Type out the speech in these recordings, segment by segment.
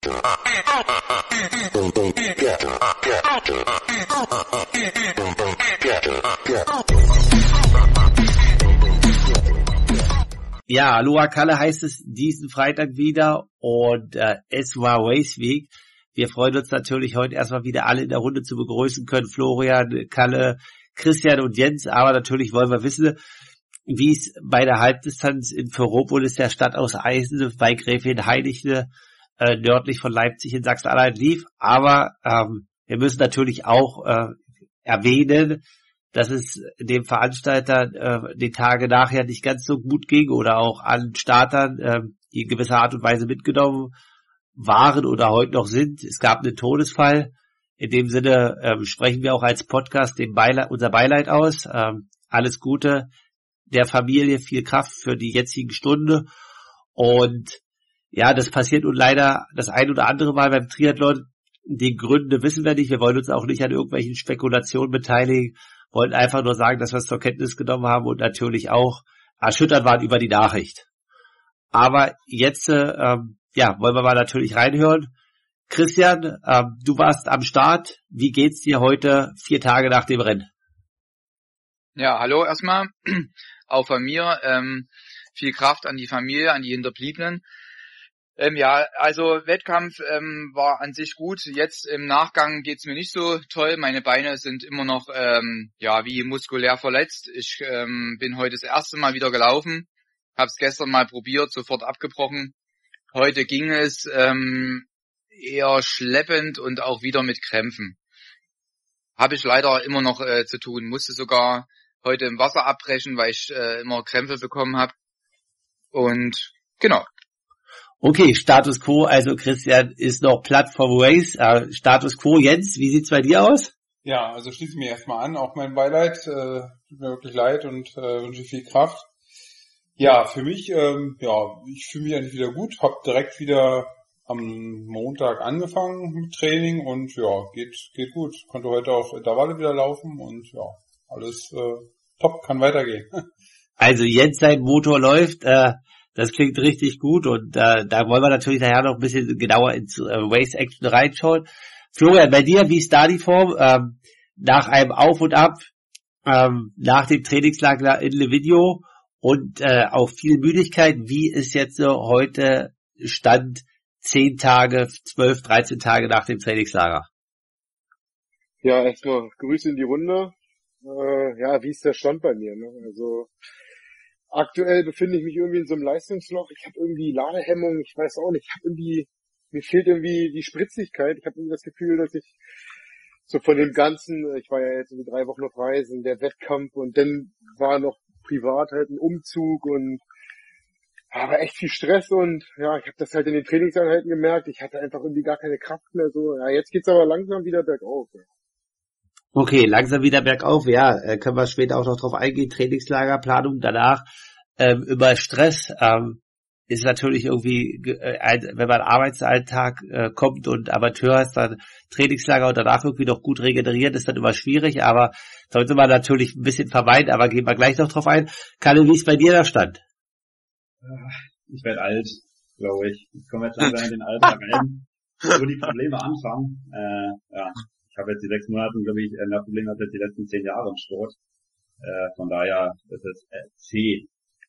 Ja, Aloha Kalle heißt es diesen Freitag wieder und es war Race Week. Wir freuen uns natürlich heute erstmal wieder alle in der Runde zu begrüßen können. Florian, Kalle, Christian und Jens. Aber natürlich wollen wir wissen, wie es bei der Halbdistanz in Ferropolis, der Stadt aus Eisen, bei Gräfin-Heinichle, nördlich von Leipzig in Sachsen-Anhalt lief. Aber wir müssen natürlich auch erwähnen, dass es dem Veranstalter die Tage nachher nicht ganz so gut ging oder auch an Startern, die in gewisser Art und Weise mitgenommen waren oder heute noch sind. Es gab einen Todesfall. In dem Sinne sprechen wir auch als Podcast unser Beileid aus. Alles Gute der Familie, viel Kraft für die jetzigen Stunde. Und ja, das passiert nun leider das ein oder andere Mal beim Triathlon. Die Gründe wissen wir nicht. Wir wollen uns auch nicht an irgendwelchen Spekulationen beteiligen. Wollten einfach nur sagen, dass wir es zur Kenntnis genommen haben und natürlich auch erschüttert waren über die Nachricht. Aber jetzt, wollen wir mal natürlich reinhören. Christian, du warst am Start. Wie geht's dir heute, 4 Tage nach dem Rennen? Ja, hallo erstmal. Auch von mir. Viel Kraft an die Familie, an die Hinterbliebenen. Also Wettkampf war an sich gut. Jetzt im Nachgang geht's mir nicht so toll. Meine Beine sind immer noch wie muskulär verletzt. Ich bin heute das erste Mal wieder gelaufen. Hab's gestern mal probiert, sofort abgebrochen. Heute ging es eher schleppend und auch wieder mit Krämpfen. Habe ich leider immer noch zu tun. Musste sogar heute im Wasser abbrechen, weil ich immer Krämpfe bekommen habe. Und genau. Okay, Status Quo, also Christian ist noch platt vom Race. Status Quo, Jens, wie sieht's bei dir aus? Ja, also schließe ich mir erstmal an, auch mein Beileid, tut mir wirklich leid und wünsche viel Kraft. Ja, für mich, ich fühle mich eigentlich wieder gut, habe direkt wieder am Montag angefangen mit Training und geht gut. Konnte heute auf Intervalle wieder laufen und alles top, kann weitergehen. Also Jens, sein Motor läuft, das klingt richtig gut und da wollen wir natürlich nachher noch ein bisschen genauer ins Race Action reinschauen. Florian, bei dir, wie ist da die Form? Nach einem Auf und Ab, nach dem Trainingslager in Livigno und auch viel Müdigkeit, wie ist jetzt heute Stand 10 Tage, 12, 13 Tage nach dem Trainingslager? Ja, erstmal Grüße in die Runde. Wie ist der Stand bei mir? Ne? Also aktuell befinde ich mich irgendwie in so einem Leistungsloch. Ich habe irgendwie Ladehemmung, ich weiß auch nicht, mir fehlt irgendwie die Spritzigkeit. Ich habe irgendwie das Gefühl, dass ich so von dem Ganzen, ich war ja jetzt irgendwie 3 Wochen auf Reisen, der Wettkampf und dann war noch privat halt ein Umzug und aber echt viel Stress und ich habe das halt in den Trainingseinheiten gemerkt. Ich hatte einfach irgendwie gar keine Kraft mehr so. Ja, jetzt geht's aber langsam wieder bergauf. Ja. Okay, langsam wieder bergauf, können wir später auch noch drauf eingehen, Trainingslagerplanung danach. Über Stress ist natürlich irgendwie, wenn man Arbeitsalltag kommt und Amateur ist, dann Trainingslager und danach irgendwie noch gut regenerieren, ist dann immer schwierig, aber sollte man natürlich ein bisschen vermeiden, aber gehen wir gleich noch drauf ein. Kalle, wie ist bei dir der Stand? Ich werde alt, glaube ich. Ich komme jetzt langsam in den Alltag rein, wo die Probleme anfangen. Ich habe jetzt die 6 Monate, glaube ich, mehr Probleme als jetzt die letzten 10 Jahre im Sport. Von daher ist es C.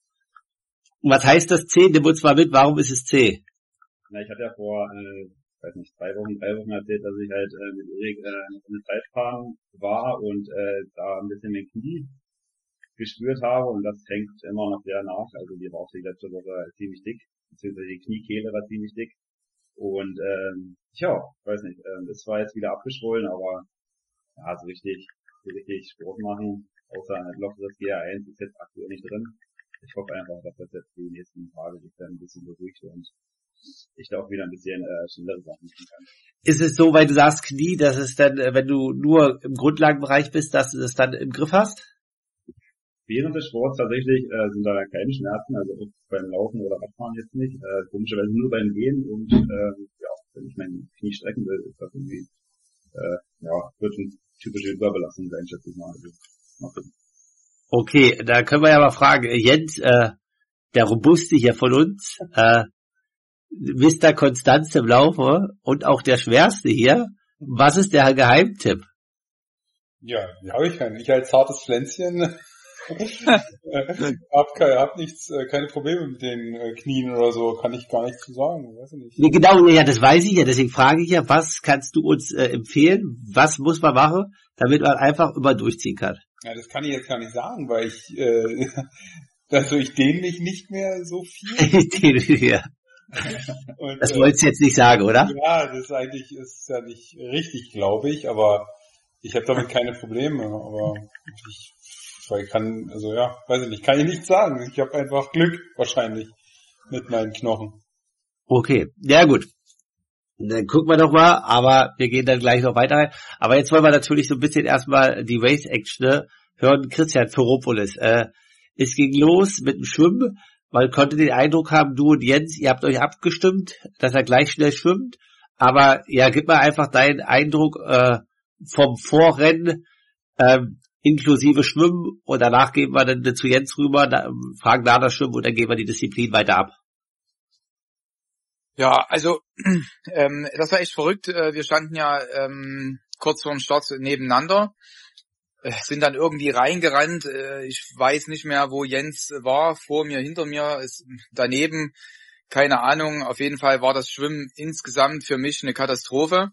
Und was heißt das C? Nimm uns mal mit, warum ist es C? Na, ich hatte ja vor, 3 Wochen erzählt, dass ich halt mit Erik eine Zeitfahren war und da ein bisschen mein Knie gespürt habe und das hängt immer noch sehr nach. Also die war auch die letzte Woche ziemlich dick, beziehungsweise die Kniekehle war ziemlich dick. Und weiß nicht, ist zwar jetzt wieder abgeschwollen, aber so richtig Sport machen, außer ein lockeres GR1 ist jetzt aktuell nicht drin. Ich hoffe einfach, dass das jetzt die nächsten Tage sich dann ein bisschen beruhigt und ich da auch wieder ein bisschen schnellere Sachen machen kann. Ist es so, weil du sagst Knie, dass es dann, wenn du nur im Grundlagenbereich bist, dass du das dann im Griff hast? Während des Sports tatsächlich sind da keine Schmerzen, also auch beim Laufen oder Radfahren jetzt nicht. Komischerweise nur beim Gehen und wenn ich mein Knie strecken will, ist das irgendwie wird eine typische Überbelastung sein, schätze ich mal. Also, okay, da können wir ja mal fragen, Jens, der Robuste hier von uns, Mr. Konstanz im Laufe und auch der schwerste hier. Was ist der Geheimtipp? Ja, die habe ich keinen. Ich als zartes Pflänzchen hab nichts, keine Probleme mit den Knien oder so, kann ich gar nichts zu sagen, weiß ich nicht. Nee, genau, ja, das weiß ich ja, deswegen frage ich ja, was kannst du uns empfehlen? Was muss man machen, damit man einfach immer durchziehen kann? Ja, das kann ich jetzt gar nicht sagen, weil ich dehne mich nicht mehr so viel. Ja. Und, Das wolltest du jetzt nicht sagen, oder? Ja, das ist ja nicht richtig, glaube ich, aber ich habe damit keine Probleme, aber weiß ich nicht, kann ich nichts sagen. Ich habe einfach Glück wahrscheinlich mit meinen Knochen. Okay, ja gut. Dann gucken wir doch mal, aber wir gehen dann gleich noch weiter rein. Aber jetzt wollen wir natürlich so ein bisschen erstmal die Race-Action hören. Christian Ferropolis, es ging los mit dem Schwimmen. Man konnte den Eindruck haben, du und Jens, ihr habt euch abgestimmt, dass er gleich schnell schwimmt. Aber ja, gib mal einfach deinen Eindruck vom Vorrennen, inklusive Schwimmen, und danach gehen wir dann zu Jens rüber, fragen nach das Schwimmen und dann gehen wir die Disziplin weiter ab. Ja, also das war echt verrückt. Wir standen ja kurz vorm Start nebeneinander, sind dann irgendwie reingerannt. Ich weiß nicht mehr, wo Jens war, vor mir, hinter mir, daneben, keine Ahnung. Auf jeden Fall war das Schwimmen insgesamt für mich eine Katastrophe.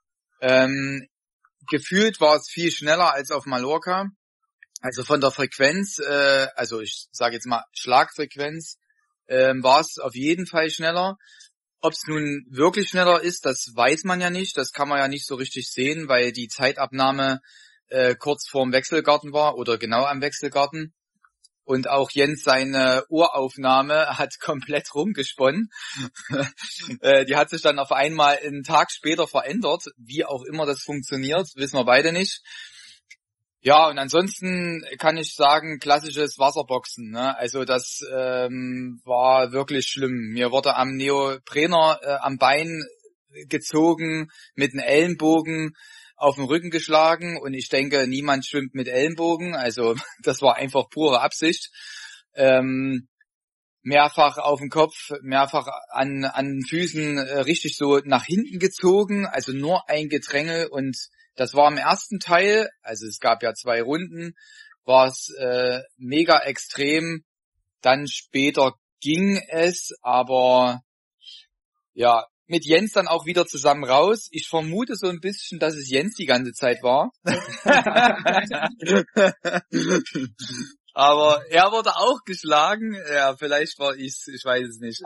Gefühlt war es viel schneller als auf Mallorca. Also von der Frequenz, also ich sage jetzt mal Schlagfrequenz, war es auf jeden Fall schneller. Ob es nun wirklich schneller ist, das weiß man ja nicht. Das kann man ja nicht so richtig sehen, weil die Zeitabnahme kurz vorm Wechselgarten war oder genau am Wechselgarten. Und auch Jens, seine Uraufnahme hat komplett rumgesponnen. Die hat sich dann auf einmal einen Tag später verändert. Wie auch immer das funktioniert, wissen wir beide nicht. Ja, und ansonsten kann ich sagen, klassisches Wasserboxen, ne? Also das war wirklich schlimm. Mir wurde am Neoprener am Bein gezogen, mit einem Ellenbogen auf den Rücken geschlagen, und ich denke, niemand schwimmt mit Ellenbogen, also das war einfach pure Absicht. Mehrfach auf den Kopf, mehrfach an den Füßen richtig so nach hinten gezogen, also nur ein Gedränge, und das war im ersten Teil, also es gab ja 2 Runden, war es mega extrem. Dann später ging es, aber ja, mit Jens dann auch wieder zusammen raus. Ich vermute so ein bisschen, dass es Jens die ganze Zeit war. Aber er wurde auch geschlagen. Ja, vielleicht war ich's, ich weiß es nicht.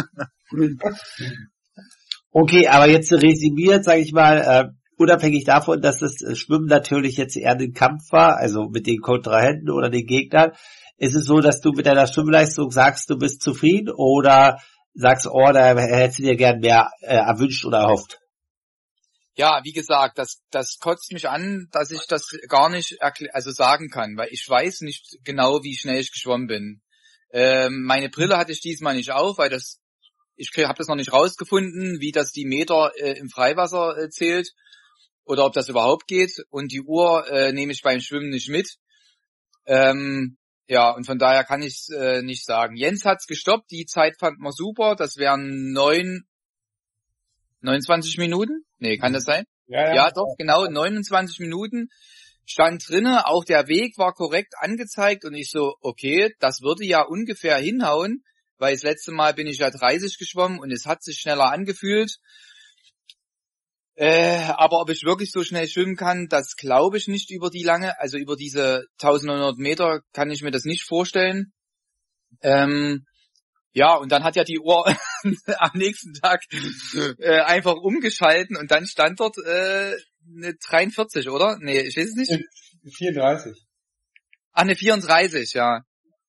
Okay, aber jetzt resümiert, sage ich mal, unabhängig davon, dass das Schwimmen natürlich jetzt eher ein Kampf war, also mit den Kontrahenten oder den Gegnern, ist es so, dass du mit deiner Schwimmleistung sagst, du bist zufrieden, oder sagst, oh, da hättest du dir gern mehr erwünscht oder erhofft? Ja, wie gesagt, das kotzt mich an, dass ich das gar nicht sagen kann, weil ich weiß nicht genau, wie schnell ich geschwommen bin. Meine Brille hatte ich diesmal nicht auf, weil ich habe das noch nicht rausgefunden, wie das die Meter im Freiwasser zählt oder ob das überhaupt geht. Und die Uhr nehme ich beim Schwimmen nicht mit. Ja, und von daher kann ich es nicht sagen. Jens hat's gestoppt, die Zeit fand man super. Das wären 29 Minuten? Nee, kann das sein? Ja, doch, genau, 29 Minuten stand drinne. Auch der Weg war korrekt angezeigt und ich so, okay, das würde ja ungefähr hinhauen, weil das letzte Mal bin ich ja 30 geschwommen und es hat sich schneller angefühlt. Aber ob ich wirklich so schnell schwimmen kann, das glaube ich nicht über über diese 1900 Meter kann ich mir das nicht vorstellen. Ja, und dann hat ja die Uhr am nächsten Tag einfach umgeschalten und dann stand dort eine 43, oder? Nee, ich weiß es nicht. 34. Ach, eine 34, ja.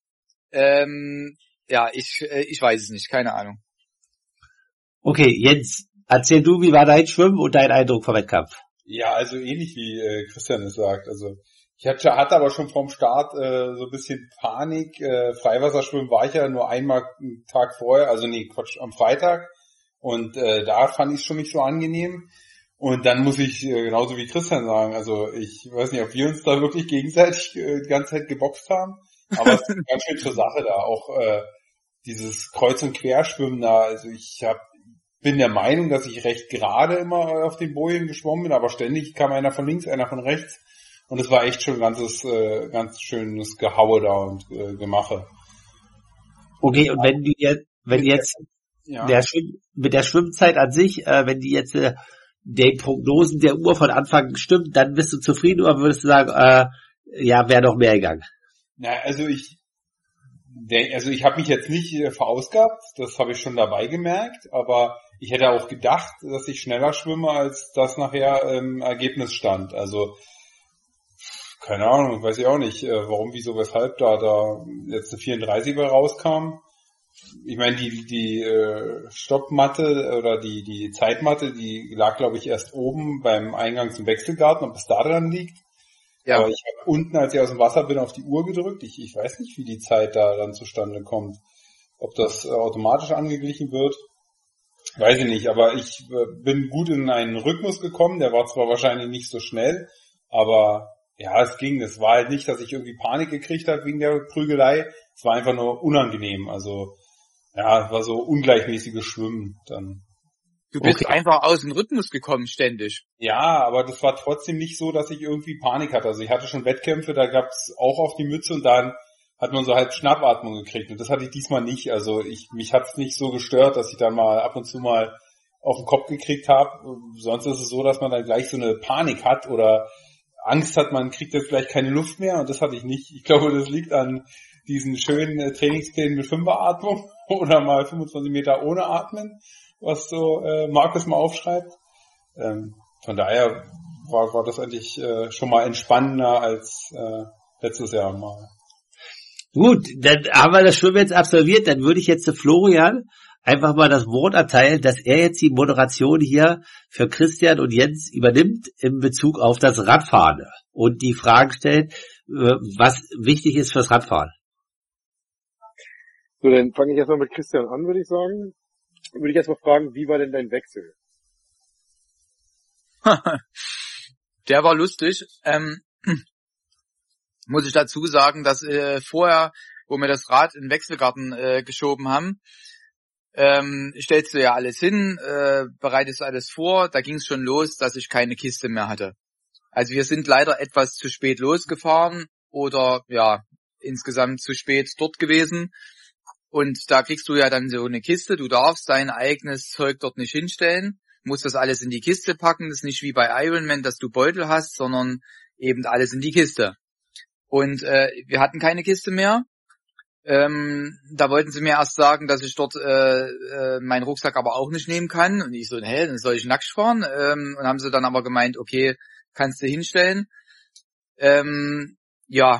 Ja, ich weiß es nicht, keine Ahnung. Okay, Jens, erzähl du, wie war dein Schwimmen und dein Eindruck vom Wettkampf? Ja, also ähnlich wie Christian es sagt. Also ich hatte aber schon vorm Start so ein bisschen Panik. Freiwasserschwimmen war ich ja nur einmal einen Tag vorher, am Freitag. Und da fand ich es schon nicht so angenehm. Und dann muss ich genauso wie Christian sagen, also ich weiß nicht, ob wir uns da wirklich gegenseitig die ganze Zeit geboxt haben, aber es ist eine ganz schön zur Sache da. Auch dieses Kreuz- und Querschwimmen da, also bin der Meinung, dass ich recht gerade immer auf den Bojen geschwommen bin, aber ständig kam einer von links, einer von rechts und es war echt schon ganz schönes Gehaue da und Gemache. Okay, und wenn jetzt Ja. mit der Schwimmzeit an sich, wenn die jetzt den Prognosen der Uhr von Anfang stimmt, dann bist du zufrieden oder würdest du sagen, ja, wäre noch mehr gegangen? Na, also ich habe mich jetzt nicht verausgabt, das habe ich schon dabei gemerkt, aber ich hätte auch gedacht, dass ich schneller schwimme, als das nachher im Ergebnis stand. Also, keine Ahnung, weiß ich auch nicht, warum, wieso, weshalb da jetzt eine 34 bei rauskam. Ich meine, die Stoppmatte oder die Zeitmatte, die lag, glaube ich, erst oben beim Eingang zum Wechselgarten, ob es da dran liegt. Ja. Aber ich habe unten, als ich aus dem Wasser bin, auf die Uhr gedrückt. Ich weiß nicht, wie die Zeit da dann zustande kommt. Ob das automatisch angeglichen wird, weiß ich nicht. Aber ich bin gut in einen Rhythmus gekommen. Der war zwar wahrscheinlich nicht so schnell, aber ja, es ging. Es war halt nicht, dass ich irgendwie Panik gekriegt habe wegen der Prügelei. Es war einfach nur unangenehm. Also ja, es war so ungleichmäßiges Schwimmen dann. Du bist einfach aus dem Rhythmus gekommen ständig. Ja, aber das war trotzdem nicht so, dass ich irgendwie Panik hatte. Also ich hatte schon Wettkämpfe, da gab's auch auf die Mütze und dann hat man so halb Schnappatmung gekriegt. Und das hatte ich diesmal nicht. Also mich hat's nicht so gestört, dass ich dann mal ab und zu mal auf den Kopf gekriegt habe. Sonst ist es so, dass man dann gleich so eine Panik hat oder Angst hat, man kriegt jetzt gleich keine Luft mehr. Und das hatte ich nicht. Ich glaube, das liegt an diesen schönen Trainingsplänen mit 5er-Atmung oder mal 25 Meter ohne Atmen, was so Markus mal aufschreibt. Von daher war das eigentlich schon mal entspannender als letztes Jahr mal. Gut, dann haben wir das Schwimmen jetzt absolviert, dann würde ich jetzt zu Florian einfach mal das Wort erteilen, dass er jetzt die Moderation hier für Christian und Jens übernimmt in Bezug auf das Radfahren und die Fragen stellt, was wichtig ist fürs Radfahren. So, dann fange ich erstmal mit Christian an, würde ich sagen. Würde ich erstmal fragen, wie war denn dein Wechsel? Der war lustig. Muss ich dazu sagen, dass vorher, wo wir das Rad in den Wechselgarten geschoben haben, stellst du ja alles hin, bereitest alles vor. Da ging es schon los, dass ich keine Kiste mehr hatte. Also wir sind leider etwas zu spät losgefahren oder ja, insgesamt zu spät dort gewesen. Und da kriegst du ja dann so eine Kiste. Du darfst dein eigenes Zeug dort nicht hinstellen, musst das alles in die Kiste packen. Das ist nicht wie bei Ironman, dass du Beutel hast, sondern eben alles in die Kiste. Und wir hatten keine Kiste mehr. Da wollten sie mir erst sagen, dass ich dort meinen Rucksack aber auch nicht nehmen kann. Und ich so, dann soll ich nackt fahren? Und haben sie dann aber gemeint, okay, kannst du hinstellen. Ja,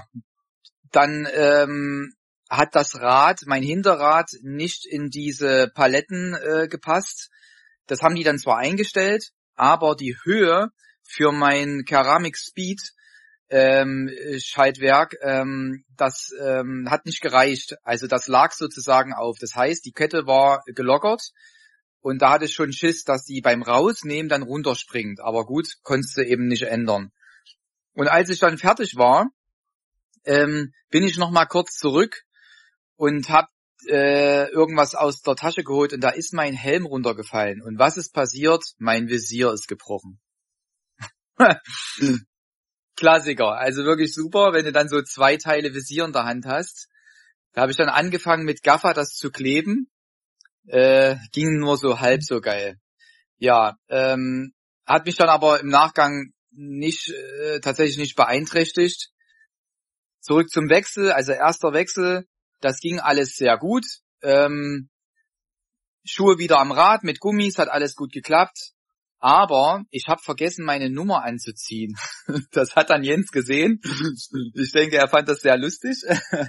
dann hat das Rad, mein Hinterrad, nicht in diese Paletten gepasst. Das haben die dann zwar eingestellt, aber die Höhe für mein Ceramic Speed Schaltwerk, das hat nicht gereicht. Also das lag sozusagen auf. Das heißt, die Kette war gelockert und da hatte ich schon Schiss, dass die beim Rausnehmen dann runterspringt. Aber gut, konntest du eben nicht ändern. Und als ich dann fertig war, bin ich noch mal kurz zurück und habe irgendwas aus der Tasche geholt und da ist mein Helm runtergefallen. Und was ist passiert? Mein Visier ist gebrochen. Klassiker, also wirklich super, wenn du dann so 2 Teile Visier in der Hand hast. Da habe ich dann angefangen mit Gaffer das zu kleben. Ging nur so halb so geil. Ja, hat mich dann aber im Nachgang tatsächlich nicht beeinträchtigt. Zurück zum Wechsel, also erster Wechsel, das ging alles sehr gut. Schuhe wieder am Rad mit Gummis, hat alles gut geklappt. Aber ich habe vergessen, meine Nummer anzuziehen. Das hat dann Jens gesehen. Ich denke, er fand das sehr lustig.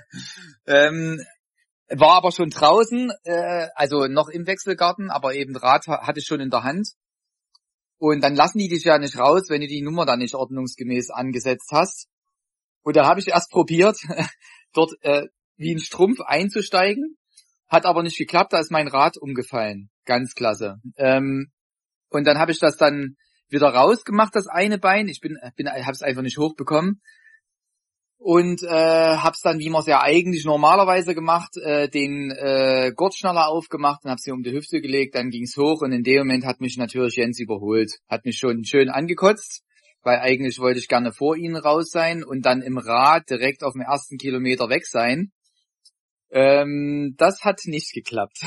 War aber schon draußen, also noch im Wechselgarten, aber eben Rad hatte ich schon in der Hand. Und dann lassen die dich ja nicht raus, wenn du die Nummer dann nicht ordnungsgemäß angesetzt hast. Und da habe ich erst probiert, dort wie ein Strumpf einzusteigen. Hat aber nicht geklappt, da ist mein Rad umgefallen. Ganz klasse. Und dann habe ich das dann wieder rausgemacht, das eine Bein. Habe es einfach nicht hochbekommen. und hab's dann, wie man es ja eigentlich normalerweise gemacht, den Gurtschnaller aufgemacht und hab's hier um die Hüfte gelegt, dann ging's hoch und in dem Moment hat mich natürlich Jens überholt. Hat mich schon schön angekotzt, weil eigentlich wollte ich gerne vor ihnen raus sein und dann im Rad direkt auf dem ersten Kilometer weg sein. Das hat nicht geklappt.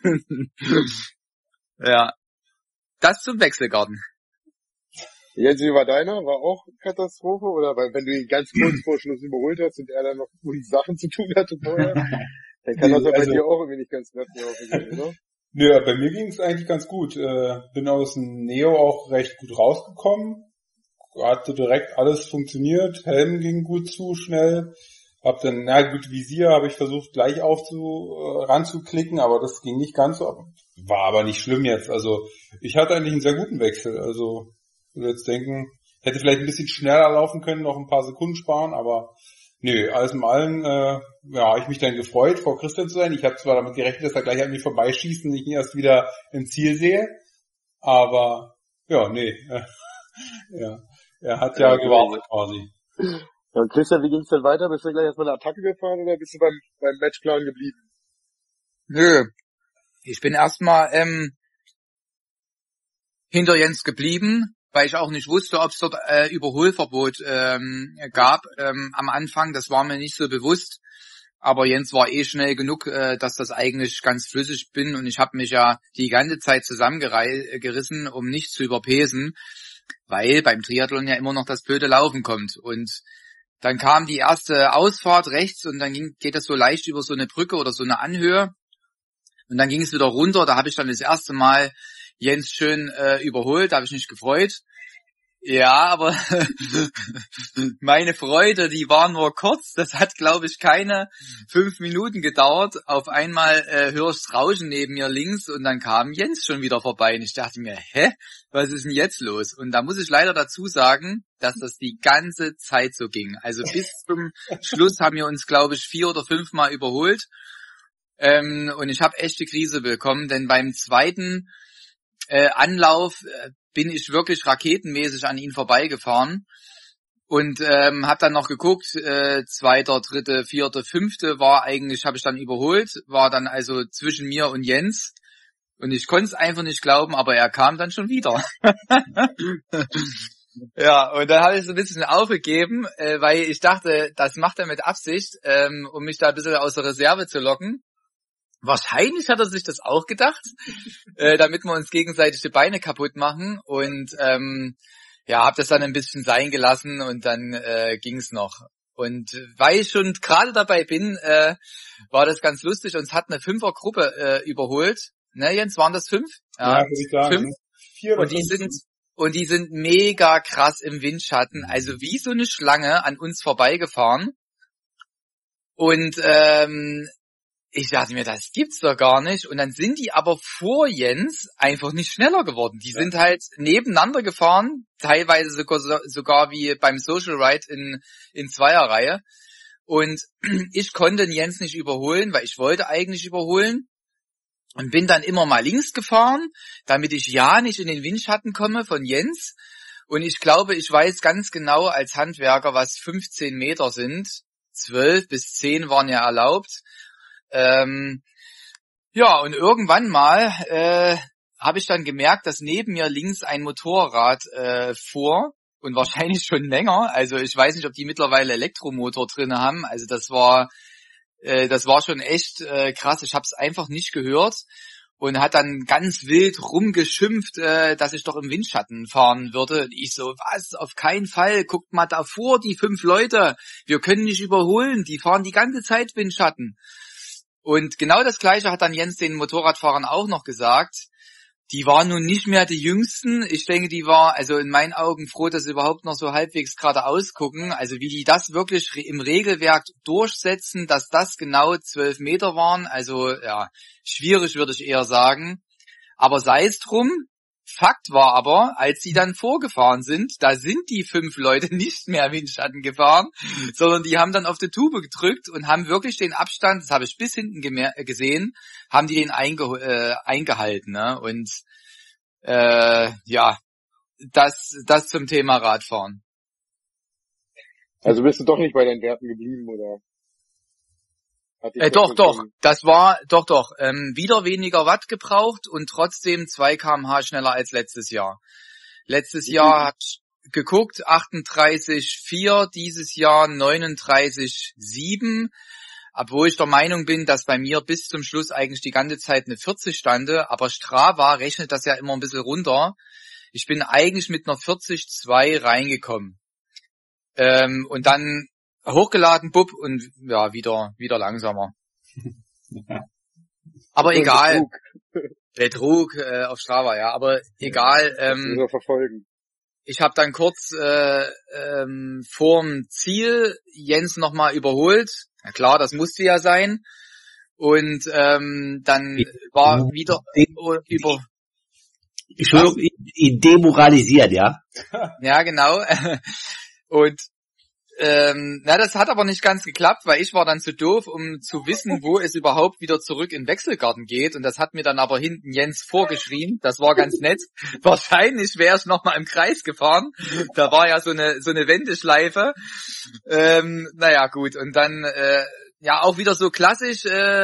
Ja, das zum Wechselgarten. Jens, wie war deiner? War auch Katastrophe? Oder weil wenn du ihn ganz kurz vor Schluss überholt hast und er dann noch gute Sachen zu tun hatte vorher, dann kann das ja bei dir auch irgendwie nicht ganz nett laufen, oder? Nö, bei mir ging es eigentlich ganz gut. Bin aus dem Neo auch recht gut rausgekommen. Hatte direkt alles funktioniert. Helm ging gut zu, schnell. Hab dann, Visier habe ich versucht gleich ranzuklicken, aber das ging nicht ganz so. War aber nicht schlimm jetzt. Also ich hatte eigentlich einen sehr guten Wechsel. Also ich würde jetzt denken, hätte vielleicht ein bisschen schneller laufen können, noch ein paar Sekunden sparen, aber nö, alles in allem, habe ich mich dann gefreut, vor Christian zu sein. Ich habe zwar damit gerechnet, dass er gleich an mir vorbeischießt und ich ihn erst wieder im Ziel sehe, aber ja, ja, er hat ja gewartet quasi. Ja, und Christian, wie ging's denn weiter? Bist du gleich erstmal eine Attacke gefahren oder bist du beim Matchplan geblieben? Nö, ich bin erstmal hinter Jens geblieben, weil ich auch nicht wusste, ob es dort Überholverbot gab am Anfang. Das war mir nicht so bewusst. Aber Jens war schnell genug, dass das eigentlich ganz flüssig bin. Und ich habe mich ja die ganze Zeit zusammengerissen, um nicht zu überpesen, weil beim Triathlon ja immer noch das blöde Laufen kommt. Und dann kam die erste Ausfahrt rechts und dann geht das so leicht über so eine Brücke oder so eine Anhöhe. Und dann ging es wieder runter. Da habe ich dann das erste Mal Jens schön überholt. Da habe ich mich gefreut. Ja, aber meine Freude, die war nur kurz. Das hat, glaube ich, keine 5 Minuten gedauert. Auf einmal höre ich das Rauschen neben mir links und dann kam Jens schon wieder vorbei. Und ich dachte mir, was ist denn jetzt los? Und da muss ich leider dazu sagen, dass das die ganze Zeit so ging. Also bis zum Schluss haben wir uns, glaube ich, 4 oder 5 Mal überholt. Und ich habe echte Krise bekommen, denn beim zweiten Anlauf bin ich wirklich raketenmäßig an ihn vorbeigefahren und habe dann noch geguckt, 2., 3., 4., 5. habe ich dann überholt, war dann also zwischen mir und Jens und ich konnte es einfach nicht glauben, aber er kam dann schon wieder. Ja, und dann habe ich so ein bisschen aufgegeben, weil ich dachte, das macht er mit Absicht, um mich da ein bisschen aus der Reserve zu locken. Wahrscheinlich hat er sich das auch gedacht, damit wir uns gegenseitig die Beine kaputt machen und habe das dann ein bisschen sein gelassen und dann ging's noch. Und weil ich schon gerade dabei bin, war das ganz lustig. Uns hat eine 5er-Gruppe überholt. Ne, Jens, waren das 5? Ja, würde ich sagen. 5. 4 oder Und die sind mega krass im Windschatten, also wie so eine Schlange an uns vorbeigefahren. Und ich dachte mir, das gibt's doch gar nicht. Und dann sind die aber vor Jens einfach nicht schneller geworden. Die sind halt nebeneinander gefahren, teilweise sogar wie beim Social Ride in Zweierreihe. Und ich konnte den Jens nicht überholen, weil ich wollte eigentlich überholen. Und bin dann immer mal links gefahren, damit ich ja nicht in den Windschatten komme von Jens. Und ich glaube, ich weiß ganz genau als Handwerker, was 15 Meter sind. 12 bis 10 waren ja erlaubt. Und irgendwann mal habe ich dann gemerkt, dass neben mir links ein Motorrad fuhr und wahrscheinlich schon länger. Also ich weiß nicht, ob die mittlerweile Elektromotor drin haben. Also das war schon echt krass. Ich habe es einfach nicht gehört und hat dann ganz wild rumgeschimpft, dass ich doch im Windschatten fahren würde. Und ich so, was? Auf keinen Fall. Guckt mal davor, die 5 Leute. Wir können nicht überholen. Die fahren die ganze Zeit Windschatten. Und genau das Gleiche hat dann Jens den Motorradfahrern auch noch gesagt. Die waren nun nicht mehr die Jüngsten. Ich denke, die war also in meinen Augen froh, dass sie überhaupt noch so halbwegs geradeaus gucken. Also wie die das wirklich im Regelwerk durchsetzen, dass das genau 12 Meter waren. Also ja, schwierig würde ich eher sagen. Aber sei es drum. Fakt war aber, als sie dann vorgefahren sind, da sind die 5 Leute nicht mehr Windschatten gefahren, sondern die haben dann auf die Tube gedrückt und haben wirklich den Abstand, das habe ich bis hinten gesehen, haben die den eingehalten. Ne? Und das zum Thema Radfahren. Also bist du doch nicht bei deinen Werten geblieben, oder? Doch. Das war, doch. Wieder weniger Watt gebraucht und trotzdem 2 km/h schneller als letztes Jahr. Letztes Jahr hat geguckt, 38,4, dieses Jahr 39,7. Obwohl ich der Meinung bin, dass bei mir bis zum Schluss eigentlich die ganze Zeit eine 40 stande, aber Strava rechnet das ja immer ein bisschen runter. Ich bin eigentlich mit einer 40,2 reingekommen. Und dann hochgeladen, bub, und ja, wieder langsamer. Aber egal. Betrug auf Strava, ja, aber egal. Verfolgen. Ich habe dann kurz vorm Ziel Jens nochmal überholt. Na klar, das musste ja sein. Und dann war wieder über... Ich will ihn demoralisiert, ja? Ja, genau. Und das hat aber nicht ganz geklappt, weil ich war dann zu doof, um zu wissen, wo es überhaupt wieder zurück in Wechselgarten geht. Und das hat mir dann aber hinten Jens vorgeschrieben. Das war ganz nett. Wahrscheinlich wäre ich nochmal im Kreis gefahren. Da war ja so eine Wendeschleife. Naja, gut. Und dann auch wieder so klassisch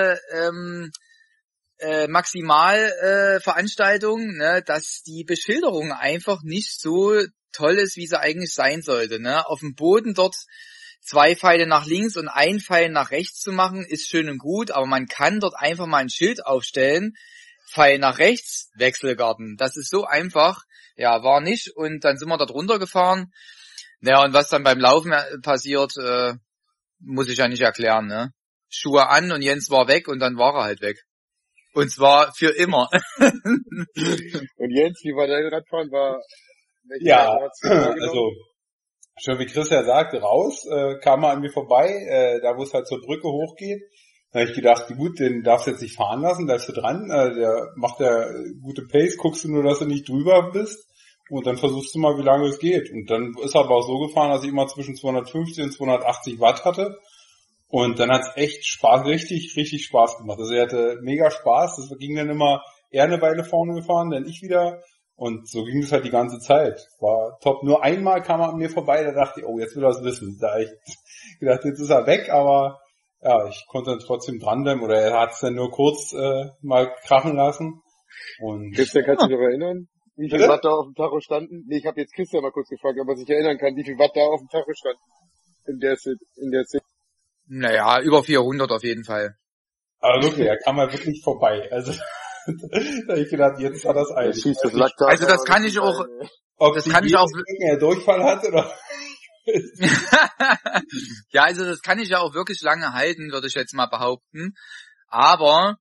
Maximalveranstaltung, ne, dass die Beschilderung einfach nicht so toll ist, wie sie eigentlich sein sollte. Ne? Auf dem Boden dort 2 Pfeile nach links und 1 Pfeil nach rechts zu machen, ist schön und gut, aber man kann dort einfach mal ein Schild aufstellen, Pfeil nach rechts, Wechselgarten. Das ist so einfach. Ja, war nicht. Und dann sind wir dort runtergefahren. Ja, und was dann beim Laufen passiert, muss ich ja nicht erklären. Ne? Schuhe an und Jens war weg und dann war er halt weg. Und zwar für immer. Und Jens, wie war dein Radfahren? Ja, also schon wie Chris ja sagte, raus, kam er an mir vorbei, da wo es halt zur Brücke hochgeht. Da habe ich gedacht, gut, den darfst du jetzt nicht fahren lassen, bleibst du dran, der macht ja gute Pace, guckst du nur, dass du nicht drüber bist und dann versuchst du mal, wie lange es geht. Und dann ist er aber auch so gefahren, dass ich immer zwischen 250 und 280 Watt hatte. Und dann hat's echt richtig Spaß gemacht. Also er hatte mega Spaß, das ging dann immer eher eine Weile vorne gefahren, dann ich wieder. Und so ging es halt die ganze Zeit. War top. Nur einmal kam er an mir vorbei, da dachte ich, oh, jetzt will er es wissen. Da habe ich gedacht, jetzt ist er weg, aber ja, ich konnte dann trotzdem dranbleiben. Oder er hat es dann nur kurz mal krachen lassen. Und Christian, kannst du dich noch erinnern, wie viel Watt da auf dem Tacho standen? Nee, ich habe jetzt Christian mal kurz gefragt, ob er sich erinnern kann, wie viel Watt da auf dem Tacho standen in der Szene. Naja, über 400 auf jeden Fall. Aber wirklich, er kam mal wirklich vorbei. Also da habe ich gedacht, jetzt hat er es eigentlich. Also das kann ich auch... Ob das kann ich auch Durchfall hat oder... Ja, also das kann ich ja auch wirklich lange halten, würde ich jetzt mal behaupten. Aber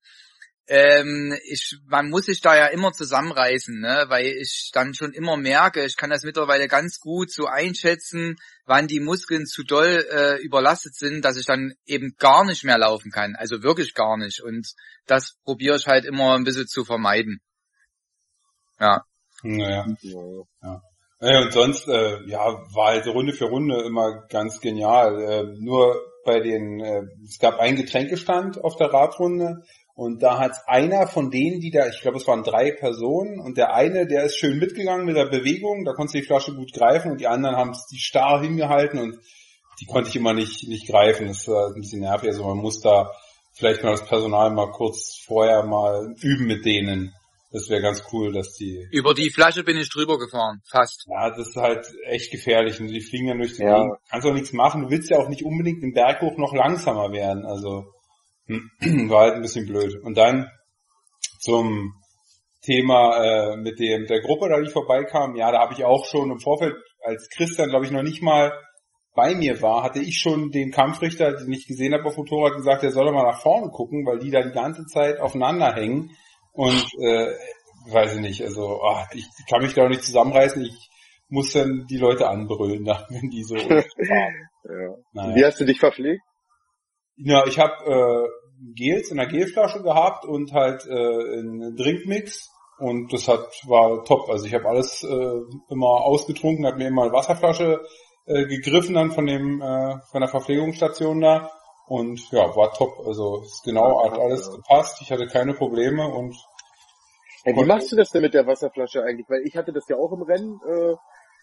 man muss sich da ja immer zusammenreißen, ne? Weil ich dann schon immer merke, ich kann das mittlerweile ganz gut so einschätzen, wann die Muskeln zu doll überlastet sind, dass ich dann eben gar nicht mehr laufen kann. Also wirklich gar nicht. Und das probiere ich halt immer ein bisschen zu vermeiden. Ja. Naja. Ja. Und sonst, war halt Runde für Runde immer ganz genial. Nur bei es gab einen Getränkestand auf der Radrunde und da hat einer von denen, ich glaube es waren 3 Personen und der eine, der ist schön mitgegangen mit der Bewegung, da konntest du die Flasche gut greifen und die anderen haben die starr hingehalten und die konnte ich immer nicht greifen. Das war ein bisschen nervig, also man muss da vielleicht mal das Personal mal kurz vorher mal üben mit denen. Das wäre ganz cool, dass die... Über die Flasche bin ich drüber gefahren, fast. Ja, das ist halt echt gefährlich und die fliegen dann durch die Gegend. Kannst auch nichts machen, du willst ja auch nicht unbedingt den Berg hoch noch langsamer werden, also war halt ein bisschen blöd. Und dann zum Thema mit der Gruppe, da die vorbeikam, ja, da habe ich auch schon im Vorfeld, als Christian, glaube ich, noch nicht mal bei mir war, hatte ich schon den Kampfrichter, den ich gesehen habe auf dem Motorrad, gesagt, er soll doch mal nach vorne gucken, weil die da die ganze Zeit aufeinander hängen. Und weiß ich nicht, also ich kann mich da auch nicht zusammenreißen, ich muss dann die Leute anbrüllen, wenn die so fahren. Ja. Naja. Wie hast du dich verpflegt? Ja, ich habe Gels in einer Gelflasche gehabt und halt einen Drinkmix und das war top. Also ich habe alles immer ausgetrunken, habe mir immer eine Wasserflasche gegriffen dann von der Verpflegungsstation da. Und ja, war top. Also hat alles gepasst. Ich hatte keine Probleme und wie machst du das denn mit der Wasserflasche eigentlich? Weil ich hatte das ja auch im Rennen,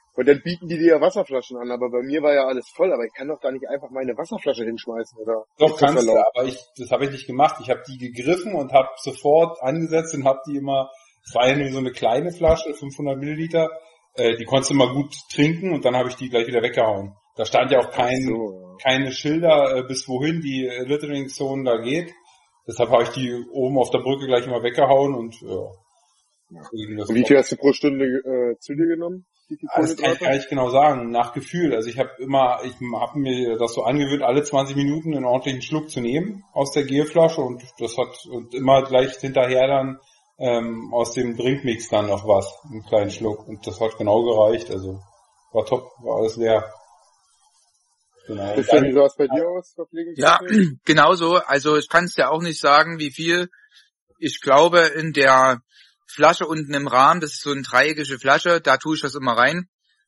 Und dann bieten die dir ja Wasserflaschen an, aber bei mir war ja alles voll, aber ich kann doch da nicht einfach meine Wasserflasche hinschmeißen, oder? Doch, kannst du, aber das habe ich nicht gemacht. Ich habe die gegriffen und habe sofort angesetzt und habe die immer, es war ja nur so eine kleine Flasche, 500 Milliliter, die konntest du mal gut trinken und dann habe ich die gleich wieder weggehauen. Da stand ja auch keine Schilder, bis wohin die Littering-Zone da geht. Deshalb habe ich die oben auf der Brücke gleich immer weggehauen und ja. Und wie viel hast du pro Stunde zu dir genommen? Das kann ich gar nicht genau sagen, nach Gefühl. Also ich habe mir das so angewöhnt, alle 20 Minuten einen ordentlichen Schluck zu nehmen aus der Gelflasche und immer gleich hinterher dann aus dem Drinkmix dann noch was, einen kleinen Schluck. Und das hat genau gereicht. Also war top, war alles leer. Genau. Wie sah es bei dir aus, Ja, genauso. Also ich kann es ja auch nicht sagen, wie viel. Ich glaube, in der Flasche unten im Rahmen, das ist so eine dreieckige Flasche, da tue ich das immer rein.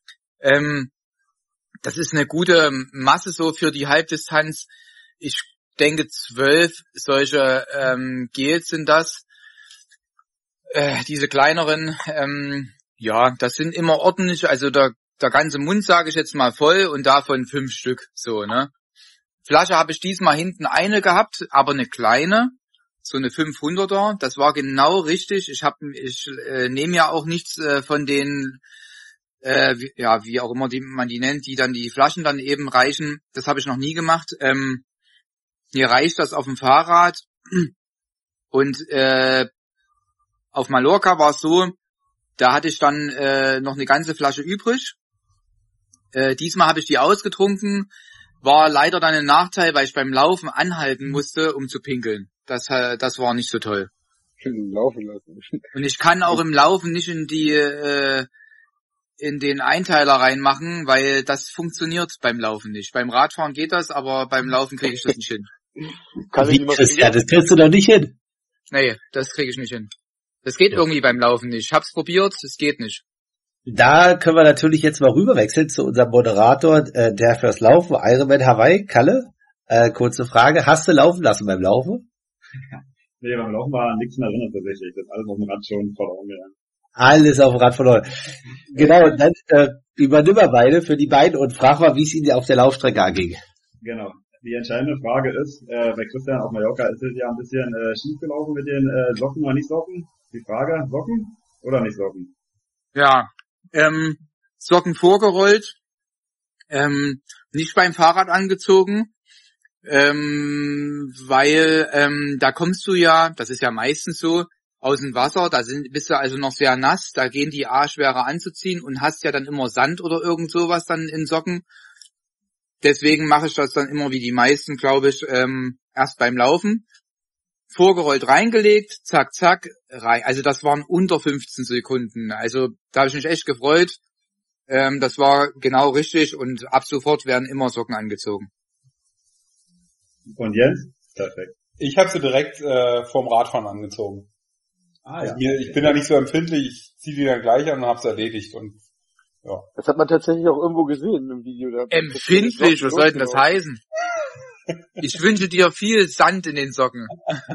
Das ist eine gute Masse so für die Halbdistanz. Ich denke 12 solche Gels sind das. Diese kleineren, das sind immer ordentlich, also der ganze Mund, sage ich jetzt mal, voll und davon 5 Stück, so, ne. Flasche habe ich diesmal hinten eine gehabt, aber eine kleine, so eine 500er, das war genau richtig. Ich nehme ja auch nichts von den, wie auch immer man die nennt, die dann die Flaschen dann eben reichen. Das habe ich noch nie gemacht. Mir reicht das auf dem Fahrrad und auf Mallorca war es so, da hatte ich dann noch eine ganze Flasche übrig. Diesmal habe ich die ausgetrunken, war leider dann ein Nachteil, weil ich beim Laufen anhalten musste, um zu pinkeln. Das war nicht so toll. Laufen lassen. Und ich kann auch im Laufen nicht in den Einteiler reinmachen, weil das funktioniert beim Laufen nicht. Beim Radfahren geht das, aber beim Laufen kriege ich das nicht hin. Das kriegst du doch nicht hin. Nee, das kriege ich nicht hin. Das geht irgendwie beim Laufen nicht. Ich hab's probiert, es geht nicht. Da können wir natürlich jetzt mal rüberwechseln zu unserem Moderator, der fürs Laufen, Ironman Hawaii, Kalle. Kurze Frage, hast du laufen lassen beim Laufen? Nee, beim Laufen war nichts mehr drin tatsächlich. Das ist alles auf dem Rad schon verloren gegangen. Alles auf dem Rad verloren. Genau, und dann übernimm mal beide für die beiden und frag mal, wie es ihnen auf der Laufstrecke anging. Genau. Die entscheidende Frage ist, bei Christian auf Mallorca ist es ja ein bisschen schief gelaufen mit den Socken oder nicht Socken. Die Frage, Socken oder nicht Socken? Ja, Socken vorgerollt, nicht beim Fahrrad angezogen, weil da kommst du ja, das ist ja meistens so, aus dem Wasser, bist du also noch sehr nass, da gehen die schwerer anzuziehen und hast ja dann immer Sand oder irgend sowas dann in Socken. Deswegen mache ich das dann immer wie die meisten, glaube ich, erst beim Laufen. Vorgerollt reingelegt, zack, zack, rein. Also das waren unter 15 Sekunden. Also da habe ich mich echt gefreut. Das war genau richtig und ab sofort werden immer Socken angezogen. Und Jens? Perfekt. Ich habe sie direkt vorm Radfahren angezogen. Also ich bin da nicht so empfindlich, ich ziehe die dann gleich an und hab's erledigt und ja. Das hat man tatsächlich auch irgendwo gesehen im Video. Empfindlich, was soll denn das heißen? Ich wünsche dir viel Sand in den Socken.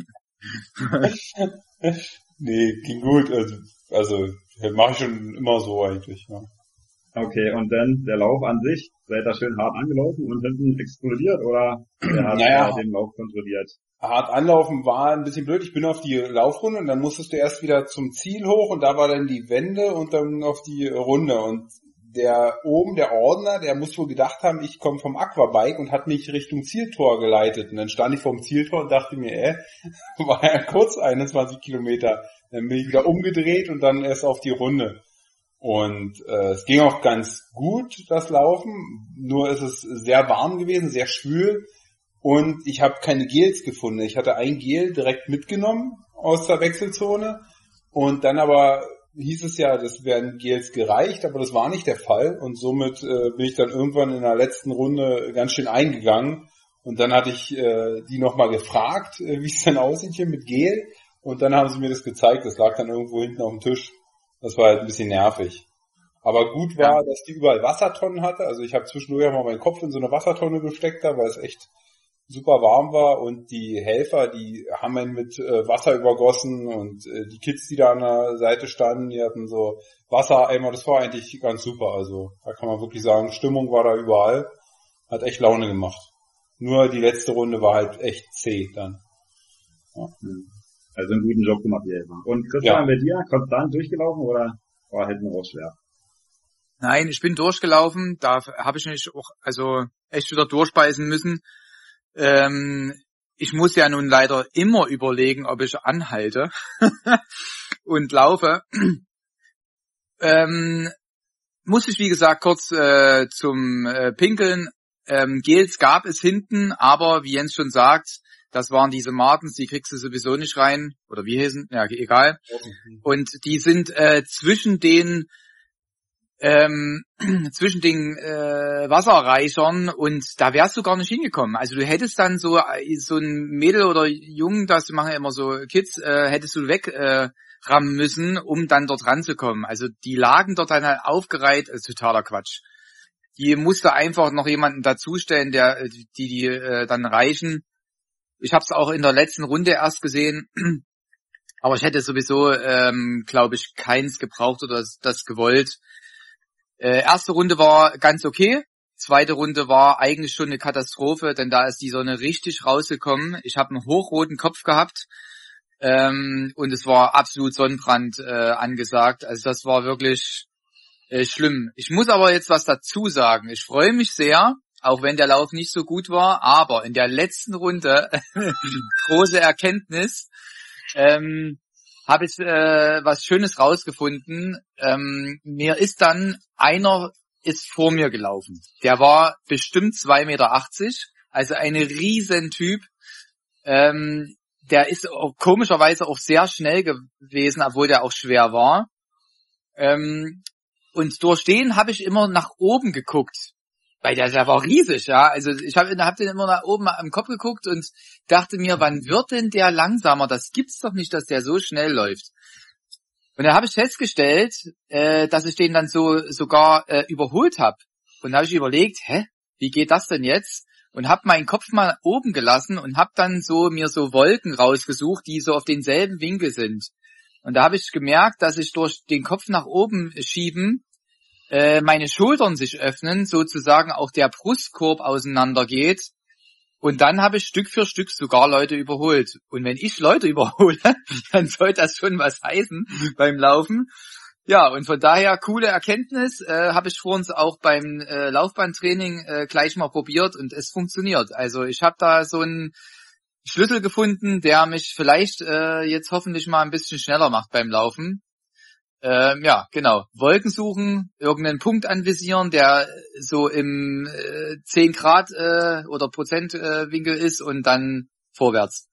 Nee, ging gut. Also mache ich schon immer so eigentlich. Ja. Okay, und dann der Lauf an sich, seid ihr schön hart angelaufen und hinten explodiert oder wer hat den Lauf kontrolliert? Hart anlaufen war ein bisschen blöd. Ich bin auf die Laufrunde und dann musstest du erst wieder zum Ziel hoch und da war dann die Wende und dann auf die Runde und der Ordner, der muss wohl gedacht haben, ich komme vom Aquabike und hat mich Richtung Zieltor geleitet. Und dann stand ich vorm Zieltor und dachte mir, war ja kurz 21 Kilometer. Dann bin ich wieder umgedreht und dann erst auf die Runde. Und es ging auch ganz gut, das Laufen. Nur ist es sehr warm gewesen, sehr schwül. Und ich habe keine Gels gefunden. Ich hatte ein Gel direkt mitgenommen aus der Wechselzone. Und dann aber hieß es ja, das wären Gels gereicht, aber das war nicht der Fall. Und somit bin ich dann irgendwann in der letzten Runde ganz schön eingegangen. Und dann hatte ich die nochmal gefragt, wie es denn aussieht hier mit Gel. Und dann haben sie mir das gezeigt. Das lag dann irgendwo hinten auf dem Tisch. Das war halt ein bisschen nervig. Aber gut war, dass die überall Wassertonnen hatte. Also ich habe zwischendurch auch mal meinen Kopf in so eine Wassertonne gesteckt, da, weil es echt super warm war und die Helfer, die haben einen mit Wasser übergossen und die Kids, die da an der Seite standen, die hatten so Wassereimer, das war eigentlich ganz super. Also da kann man wirklich sagen, Stimmung war da überall, hat echt Laune gemacht. Nur die letzte Runde war halt echt zäh dann. Ja. Also einen guten Job gemacht, ihr Helfer. Und Christian, bei dir, konstant durchgelaufen oder war hinten raus schwer? Nein, ich bin durchgelaufen, da habe ich mich auch also echt wieder durchbeißen müssen. Ich muss ja nun leider immer überlegen, ob ich anhalte und laufe. Muss ich, wie gesagt, kurz zum Pinkeln. Gels gab es hinten, aber wie Jens schon sagt, das waren diese Martens, die kriegst du sowieso nicht rein. Oder wie heißen? Ja, egal. Und die sind zwischen den Wasserreichern und da wärst du gar nicht hingekommen. Also du hättest dann so ein Mädel oder Jungen, das machen ja immer so Kids, hättest du wegrammen müssen, um dann dort ranzukommen. Also die lagen dort dann halt aufgereiht, totaler Quatsch. Die musste einfach noch jemanden dazustellen, die dann reichen. Ich habe es auch in der letzten Runde erst gesehen, aber ich hätte sowieso, glaube ich, keins gebraucht oder das gewollt. Erste Runde war ganz okay. Zweite Runde war eigentlich schon eine Katastrophe, denn da ist die Sonne richtig rausgekommen. Ich habe einen hochroten Kopf gehabt und es war absolut Sonnenbrand angesagt. Also das war wirklich schlimm. Ich muss aber jetzt was dazu sagen. Ich freue mich sehr, auch wenn der Lauf nicht so gut war, aber in der letzten Runde, große Erkenntnis, habe ich was Schönes rausgefunden. Mir ist dann einer ist vor mir gelaufen. Der war bestimmt 2,80 Meter, also ein Riesentyp. Der ist auch komischerweise auch sehr schnell gewesen, obwohl der auch schwer war. Und durch den habe ich immer nach oben geguckt. Weil der war riesig, ja. Also ich hab den immer nach oben am Kopf geguckt und dachte mir, wann wird denn der langsamer? Das gibt's doch nicht, dass der so schnell läuft. Und da habe ich festgestellt, dass ich den dann sogar überholt habe. Und da habe ich überlegt, wie geht das denn jetzt? Und habe meinen Kopf mal oben gelassen und habe dann mir so Wolken rausgesucht, die so auf denselben Winkel sind. Und da habe ich gemerkt, dass ich durch den Kopf nach oben schieben meine Schultern sich öffnen, sozusagen auch der Brustkorb auseinandergeht. Und dann habe ich Stück für Stück sogar Leute überholt. Und wenn ich Leute überhole, dann soll das schon was heißen beim Laufen. Ja, und von daher coole Erkenntnis, habe ich vor uns auch beim Laufbahntraining gleich mal probiert und es funktioniert. Also ich habe da so einen Schlüssel gefunden, der mich vielleicht jetzt hoffentlich mal ein bisschen schneller macht beim Laufen. Ja, genau. Wolken suchen, irgendeinen Punkt anvisieren, der so im 10 Grad oder Prozent Winkel ist und dann vorwärts.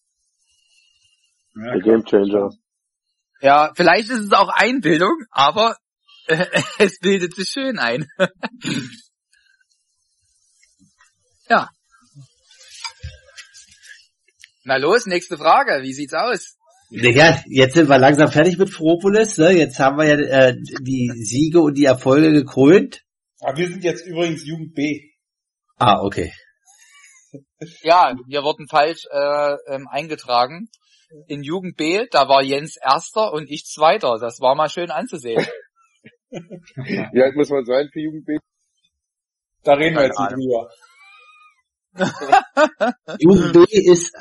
Ja, der Game Changer. Ja, vielleicht ist es auch Einbildung, aber es bildet sich schön ein. Ja. Na los, nächste Frage. Wie sieht's aus? Ja, jetzt sind wir langsam fertig mit Fropolis, ne? Jetzt haben wir ja die Siege und die Erfolge gekrönt. Aber wir sind jetzt übrigens Jugend B. Ah, okay. Ja, wir wurden falsch eingetragen. In Jugend B, da war Jens Erster und ich Zweiter. Das war mal schön anzusehen. Wie alt muss man sein für Jugend B? Da reden wir jetzt nicht drüber. Jugend B ist,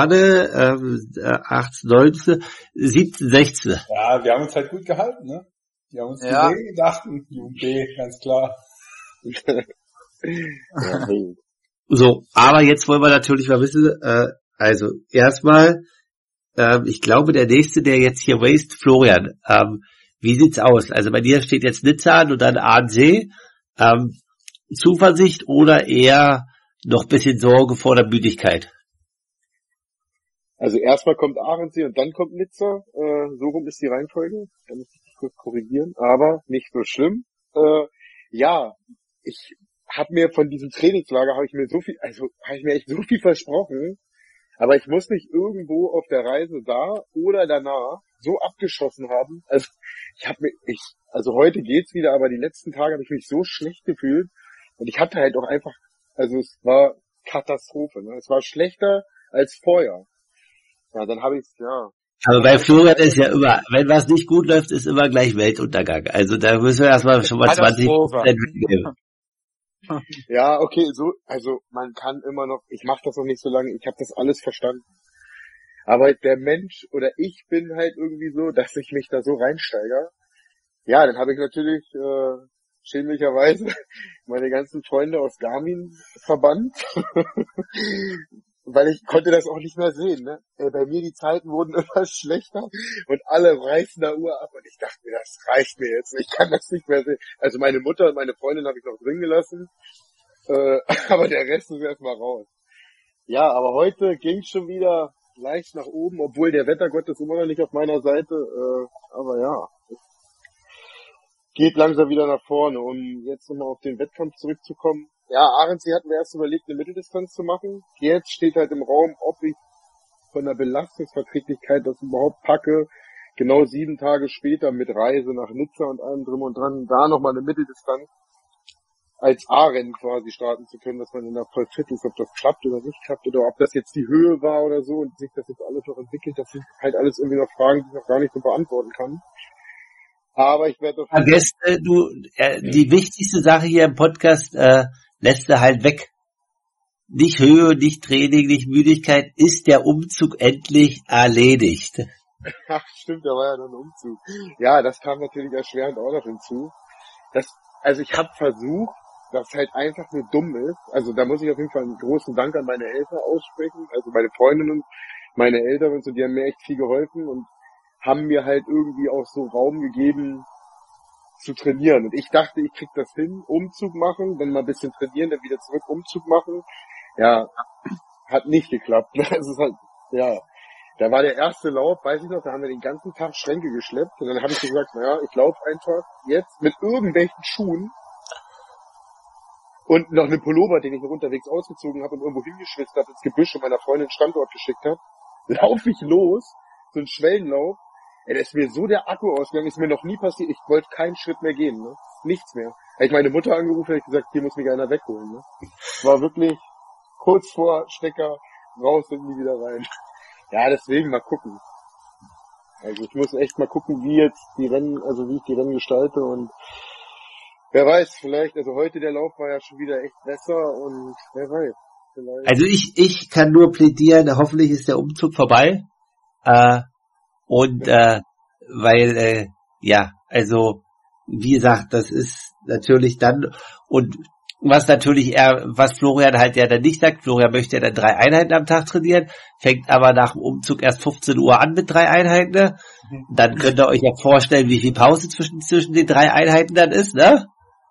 18, 19, 17, 16. Ja, wir haben uns halt gut gehalten, ne? Die haben uns gesehen, gedacht, Jugend B, ganz klar. So, aber jetzt wollen wir natürlich mal wissen, also erstmal, ich glaube, der nächste, der jetzt hier raced, Florian, wie sieht's aus? Also bei dir steht jetzt Nizza an und dann ANC, Zuversicht oder eher noch ein bisschen Sorge vor der Müdigkeit? Also erstmal kommt Arendsee und dann kommt Nizza. So rum ist die Reihenfolge. Da muss ich dich kurz korrigieren. Aber nicht so schlimm. Ja, ich habe mir von diesem Trainingslager habe ich mir echt so viel versprochen. Aber ich muss mich irgendwo auf der Reise da oder danach so abgeschossen haben. Also heute geht's wieder, aber die letzten Tage habe ich mich so schlecht gefühlt. Und ich hatte halt auch einfach, also es war Katastrophe. Ne? Es war schlechter als vorher. Ja, dann habe ich's, ja. Aber bei Florian ist ja immer, wenn was nicht gut läuft, ist immer gleich Weltuntergang. Also da müssen wir erstmal schon mal 20% mitnehmen. Ja, okay, so, also man kann immer noch, ich mache das noch nicht so lange, ich habe das alles verstanden. Aber der Mensch oder ich bin halt irgendwie so, dass ich mich da so reinsteigere. Ja, dann habe ich natürlich schämlicherweise meine ganzen Freunde aus Garmin verbannt. Weil ich konnte das auch nicht mehr sehen, ne? Bei mir die Zeiten wurden immer schlechter und alle reißen da Uhr ab und ich dachte mir, das reicht mir jetzt, ich kann das nicht mehr sehen. Also meine Mutter und meine Freundin habe ich noch drin gelassen, aber der Rest ist erstmal raus. Ja, aber heute ging schon wieder leicht nach oben, obwohl der Wettergott ist immer noch nicht auf meiner Seite, aber ja, es geht langsam wieder nach vorne. Um jetzt nochmal auf den Wettkampf zurückzukommen. Ja, Arendsee hatten wir erst überlegt, eine Mitteldistanz zu machen. Jetzt steht halt im Raum, ob ich von der Belastungsverträglichkeit das überhaupt packe, genau 7 Tage später mit Reise nach Nizza und allem drum und dran, da nochmal eine Mitteldistanz als A-Rennen quasi starten zu können, dass man dann da voll fit ist, ob das klappt oder nicht klappt, oder ob das jetzt die Höhe war oder so und sich das jetzt alles noch entwickelt. Das sind halt alles irgendwie noch Fragen, die ich noch gar nicht so beantworten kann. Aber ich werde vergessen, die wichtigste Sache hier im Podcast lässt du halt weg. Nicht Höhe, nicht Training, nicht Müdigkeit, ist der Umzug endlich erledigt. Ach, stimmt, da war ja noch ein Umzug. Ja, das kam natürlich erschwerend auch noch hinzu. Also ich habe versucht, das halt einfach nur dumm ist. Also da muss ich auf jeden Fall einen großen Dank an meine Eltern aussprechen. Also meine Freundin und meine Eltern und so, die haben mir echt viel geholfen und haben mir halt irgendwie auch so Raum gegeben zu trainieren. Und ich dachte, ich krieg das hin, Umzug machen, dann mal ein bisschen trainieren, dann wieder zurück Umzug machen. Ja, hat nicht geklappt. Das ist halt, ja. Da war der erste Lauf, weiß ich noch, da haben wir den ganzen Tag Schränke geschleppt. Und dann habe ich gesagt, naja, ich laufe einfach jetzt mit irgendwelchen Schuhen und noch einem Pullover, den ich noch unterwegs ausgezogen habe und irgendwo hingeschwitzt habe, ins Gebüsch und meiner Freundin Standort geschickt habe. Laufe ich los, so ein Schwellenlauf. Ey, da ist mir so der Akku ausgegangen, ist mir noch nie passiert. Ich wollte keinen Schritt mehr gehen, ne? Nichts mehr. Habe ich meine Mutter angerufen, habe ich gesagt, hier muss mich einer wegholen, ne? War wirklich kurz vor Stecker, raus und nie wieder rein. Ja, deswegen mal gucken. Also ich muss echt mal gucken, wie ich die Rennen gestalte und wer weiß, vielleicht, also heute der Lauf war ja schon wieder echt besser und wer weiß. Vielleicht. Also ich kann nur plädieren, hoffentlich ist der Umzug vorbei. Weil, also, wie gesagt, das ist natürlich dann, und was Florian halt ja dann nicht sagt, Florian möchte ja dann 3 Einheiten am Tag trainieren, fängt aber nach dem Umzug erst 15 Uhr an mit 3 Einheiten, ne? Dann könnt ihr euch ja vorstellen, wie viel Pause zwischen den 3 Einheiten dann ist, ne?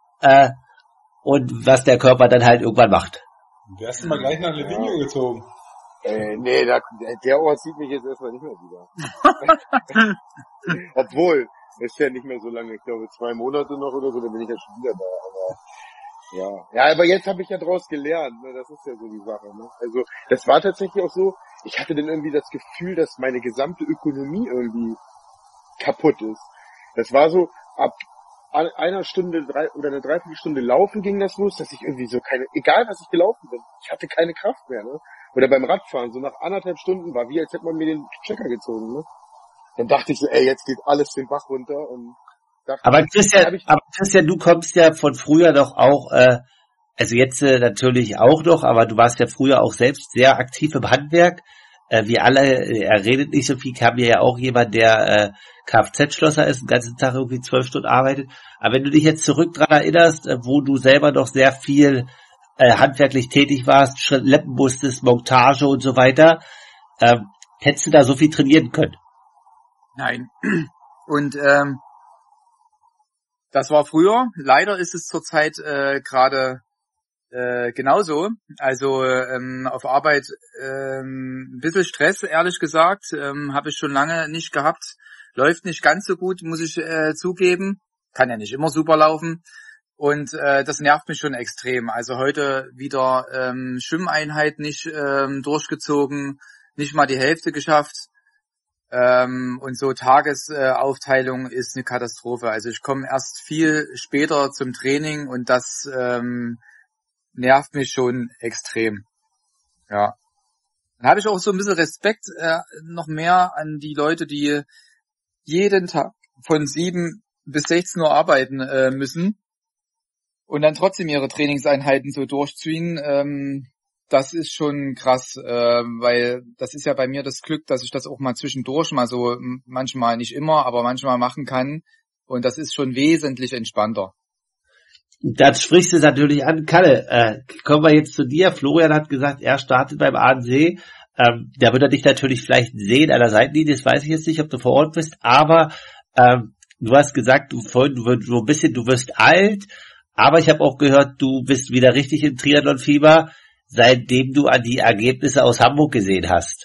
Und was der Körper dann halt irgendwann macht. Du hast mal gleich nach Livigno gezogen. Nee, der Ort sieht mich jetzt erstmal nicht mehr wieder. Obwohl, ist ja nicht mehr so lange, ich glaube 2 Monate noch oder so, dann bin ich ja schon wieder da, aber ja, aber jetzt habe ich ja draus gelernt, ne? Das ist ja so die Sache, ne? Also, das war tatsächlich auch so, ich hatte dann irgendwie das Gefühl, dass meine gesamte Ökonomie irgendwie kaputt ist. Das war so, ab einer Stunde oder eine Dreiviertelstunde laufen ging das los, dass ich irgendwie so egal was ich gelaufen bin, ich hatte keine Kraft mehr, ne? Oder beim Radfahren, so nach 1,5 Stunden war wie, als hätte man mir den Checker gezogen, ne? Dann dachte ich so, jetzt geht alles den Bach runter und dachte, aber Christian, du kommst ja von früher doch auch, also jetzt natürlich auch noch, aber du warst ja früher auch selbst sehr aktiv im Handwerk. Wir alle, er redet nicht so viel, kam ja auch jemand, der Kfz-Schlosser ist, den ganzen Tag irgendwie 12 Stunden arbeitet. Aber wenn du dich jetzt zurück dran erinnerst, wo du selber noch sehr viel handwerklich tätig warst, schleppen musstest, Montage und so weiter, hättest du da so viel trainieren können? Nein. Und das war früher. Leider ist es zurzeit gerade genauso. Also auf Arbeit ein bisschen Stress, ehrlich gesagt, habe ich schon lange nicht gehabt. Läuft nicht ganz so gut, muss ich zugeben. Kann ja nicht immer super laufen. Und das nervt mich schon extrem. Also heute wieder Schwimmeinheit nicht durchgezogen, nicht mal die Hälfte geschafft. Und so Tagesaufteilung ist eine Katastrophe. Also ich komme erst viel später zum Training und das nervt mich schon extrem. Ja. Dann habe ich auch so ein bisschen Respekt noch mehr an die Leute, die jeden Tag von 7 bis 16 Uhr arbeiten müssen und dann trotzdem ihre Trainingseinheiten so durchziehen. Das ist schon krass, weil das ist ja bei mir das Glück, dass ich das auch mal zwischendurch mal so, manchmal nicht immer, aber manchmal machen kann. Und das ist schon wesentlich entspannter. Das sprichst du natürlich an. Kalle, kommen wir jetzt zu dir. Florian hat gesagt, er startet beim ANC. Da wird er dich natürlich vielleicht sehen an der Seitenlinie. Das weiß ich jetzt nicht, ob du vor Ort bist. Aber du hast gesagt, du wirst alt. Aber ich habe auch gehört, du bist wieder richtig im Triathlon-Fieber, seitdem du an die Ergebnisse aus Hamburg gesehen hast.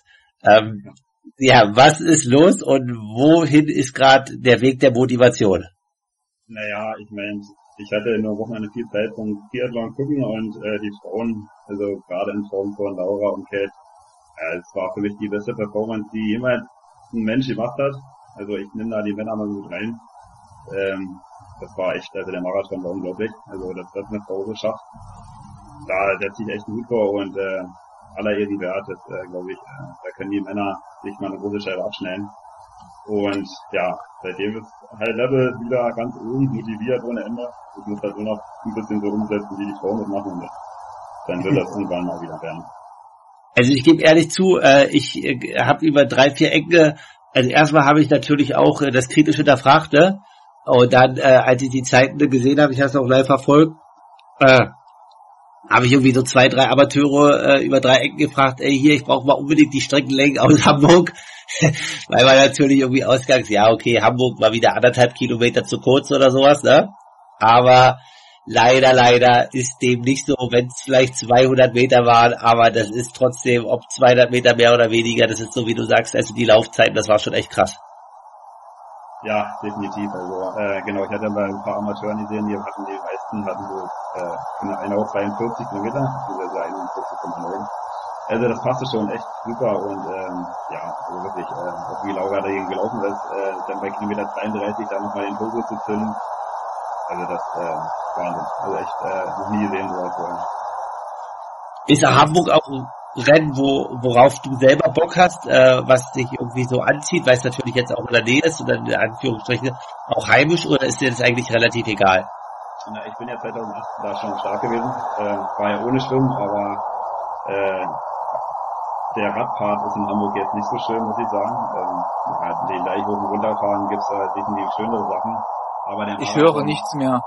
Ja, was ist los und wohin ist gerade der Weg der Motivation? Naja, ich meine, ich hatte in der Wochenende viel Zeit vom Triathlon gucken und die Frauen, also gerade in Form von Laura und Kate, es war für mich die beste Performance, die jemals ein Mensch gemacht hat. Also ich nehme da die Männer mal mit rein. Das war echt, also der Marathon war unglaublich. Also dass das eine Frau so schafft, da setze ich echt gut vor und aller Ehren wert, das glaube ich, da können die Männer sich mal eine große Scheibe abschneiden. Und ja, seitdem ist High Level wieder ganz oben, motiviert ohne Ende. Ich muss halt nur noch ein bisschen so umsetzen, wie die Frauen das machen und dann wird das irgendwann mal wieder werden. Also ich gebe ehrlich zu, ich habe über 3-4 Ecken, also erstmal habe ich natürlich auch das Kritische hinterfragt, ne? Und dann, als ich die Zeiten gesehen habe, ich habe es auch live verfolgt, habe ich irgendwie so 2-3 Amateure über 3 Ecken gefragt, ey, hier, ich brauche mal unbedingt die Streckenlängen aus Hamburg, weil man natürlich irgendwie ausgangs, ja, okay, Hamburg war wieder 1,5 Kilometer zu kurz oder sowas, ne? Aber leider ist dem nicht so, wenn es vielleicht 200 Meter waren, aber das ist trotzdem, ob 200 Meter mehr oder weniger, das ist so, wie du sagst, also die Laufzeiten, das war schon echt krass. Ja, definitiv. Also genau, ich hatte bei ein paar Amateuren gesehen, die meisten hatten so eine auf 42 Kilometer, also 41,9. Also das passte schon echt super und ja, also wirklich, auch wie Laura dagegen gelaufen ist, dann bei Kilometer 33 dann nochmal den Turbo zu zünden. Also das Wahnsinn. Also echt noch nie gesehen so vorher. Ist Hamburg auch ein Rennen, worauf du selber Bock hast, was dich irgendwie so anzieht, weil es natürlich jetzt auch in der Nähe ist und dann in Anführungsstrichen auch heimisch, oder ist dir das eigentlich relativ egal? Na, ich bin ja 2008 da schon stark gewesen, war ja ohne Schwimmen, aber der Radpart ist in Hamburg jetzt nicht so schön, muss ich sagen. Den gleich oben runterfahren gibt's da definitiv schönere Sachen. Aber der ich höre nichts mehr.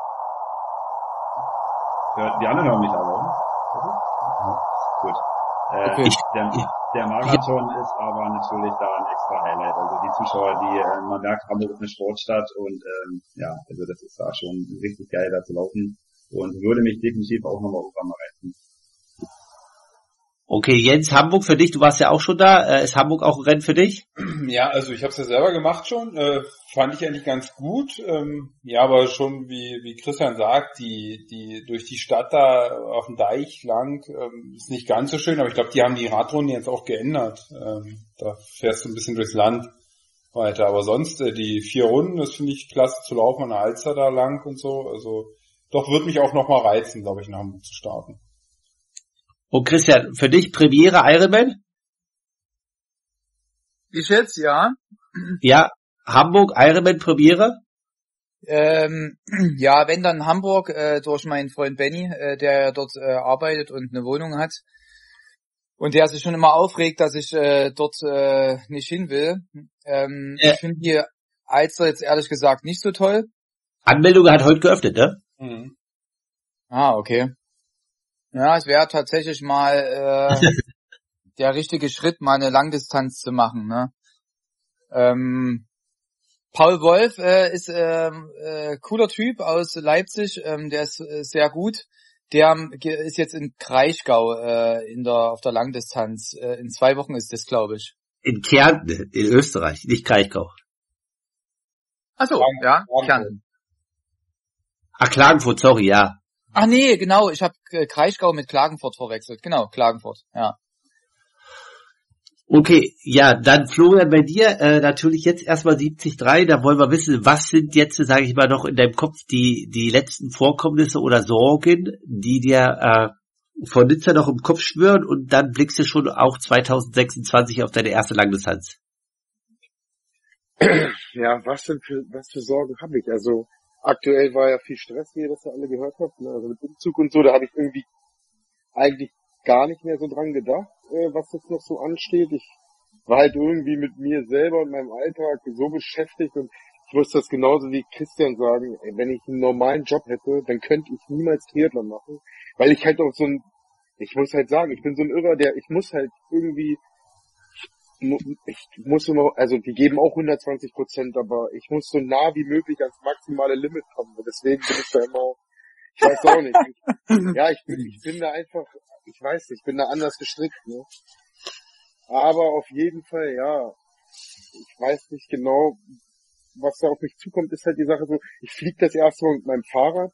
Die anderen hören mich aber, oder? Gut. Okay. Der Marathon ist aber natürlich da ein extra Highlight. Also die Zuschauer, man merkt, Hamburg ist eine Sportstadt und ja, also das ist da schon richtig geil, da zu laufen und würde mich definitiv auch nochmal irgendwann mal reizen. Okay, Jens, Hamburg für dich, du warst ja auch schon da. Ist Hamburg auch ein Rennen für dich? Ja, also ich habe es ja selber gemacht schon, fand ich eigentlich ganz gut. Ja, aber schon wie Christian sagt, die durch die Stadt da auf dem Deich lang ist nicht ganz so schön, aber ich glaube, die haben die Radrunden jetzt auch geändert. Da fährst du ein bisschen durchs Land weiter, aber sonst die 4 Runden, das finde ich klasse zu laufen an der Alster da lang und so. Also doch, wird mich auch nochmal reizen, glaube ich, in Hamburg zu starten. Und Christian, für dich Premiere Ironman? Ich schätze, ja. Ja, Hamburg Ironman Premiere? Ja, wenn dann Hamburg durch meinen Freund Benny, der dort arbeitet und eine Wohnung hat und der sich schon immer aufregt, dass ich dort nicht hin will. Ich finde die Alster jetzt ehrlich gesagt nicht so toll. Anmeldung hat heute geöffnet, ne? Mhm. Ah, okay. Ja, es wäre tatsächlich mal der richtige Schritt, mal eine Langdistanz zu machen, ne? Paul Wolf ist cooler Typ aus Leipzig, der ist sehr gut. Der ist jetzt in Kraichgau auf der Langdistanz. In 2 Wochen ist das, glaube ich. In Kärnten, in Österreich, nicht Kraichgau. Ach so, ja, Kärnten. Ach, Klagenfurt, sorry, ja. Ach nee, genau, ich habe Kraichgau mit Klagenfurt verwechselt. Genau, Klagenfurt, ja. Okay, ja, dann Florian, bei dir natürlich jetzt erstmal 73, da wollen wir wissen, was sind jetzt, sage ich mal, noch in deinem Kopf die letzten Vorkommnisse oder Sorgen, die dir von Nizza noch im Kopf schwören und dann blickst du schon auch 2026 auf deine erste Langdistanz. Ja, was für Sorgen habe ich? Also aktuell war ja viel Stress, wie ihr das ja alle gehört habt, ne? Also mit Umzug und so, da habe ich irgendwie eigentlich gar nicht mehr so dran gedacht, was jetzt noch so ansteht. Ich war halt irgendwie mit mir selber und meinem Alltag so beschäftigt und ich muss das genauso wie Christian sagen, ey, wenn ich einen normalen Job hätte, dann könnte ich niemals Triathlon machen, weil ich halt auch ich muss halt sagen, ich bin so ein Irrer, ich muss halt irgendwie, ich muss immer, also die geben auch 120%, aber ich muss so nah wie möglich ans maximale Limit kommen. Und deswegen bin ich da immer, ich weiß auch nicht. Ich bin da einfach, ich weiß nicht, ich bin da anders gestrickt, ne? Aber auf jeden Fall, ja, ich weiß nicht genau, was da auf mich zukommt, ist halt die Sache so, ich fliege das erste Mal mit meinem Fahrrad.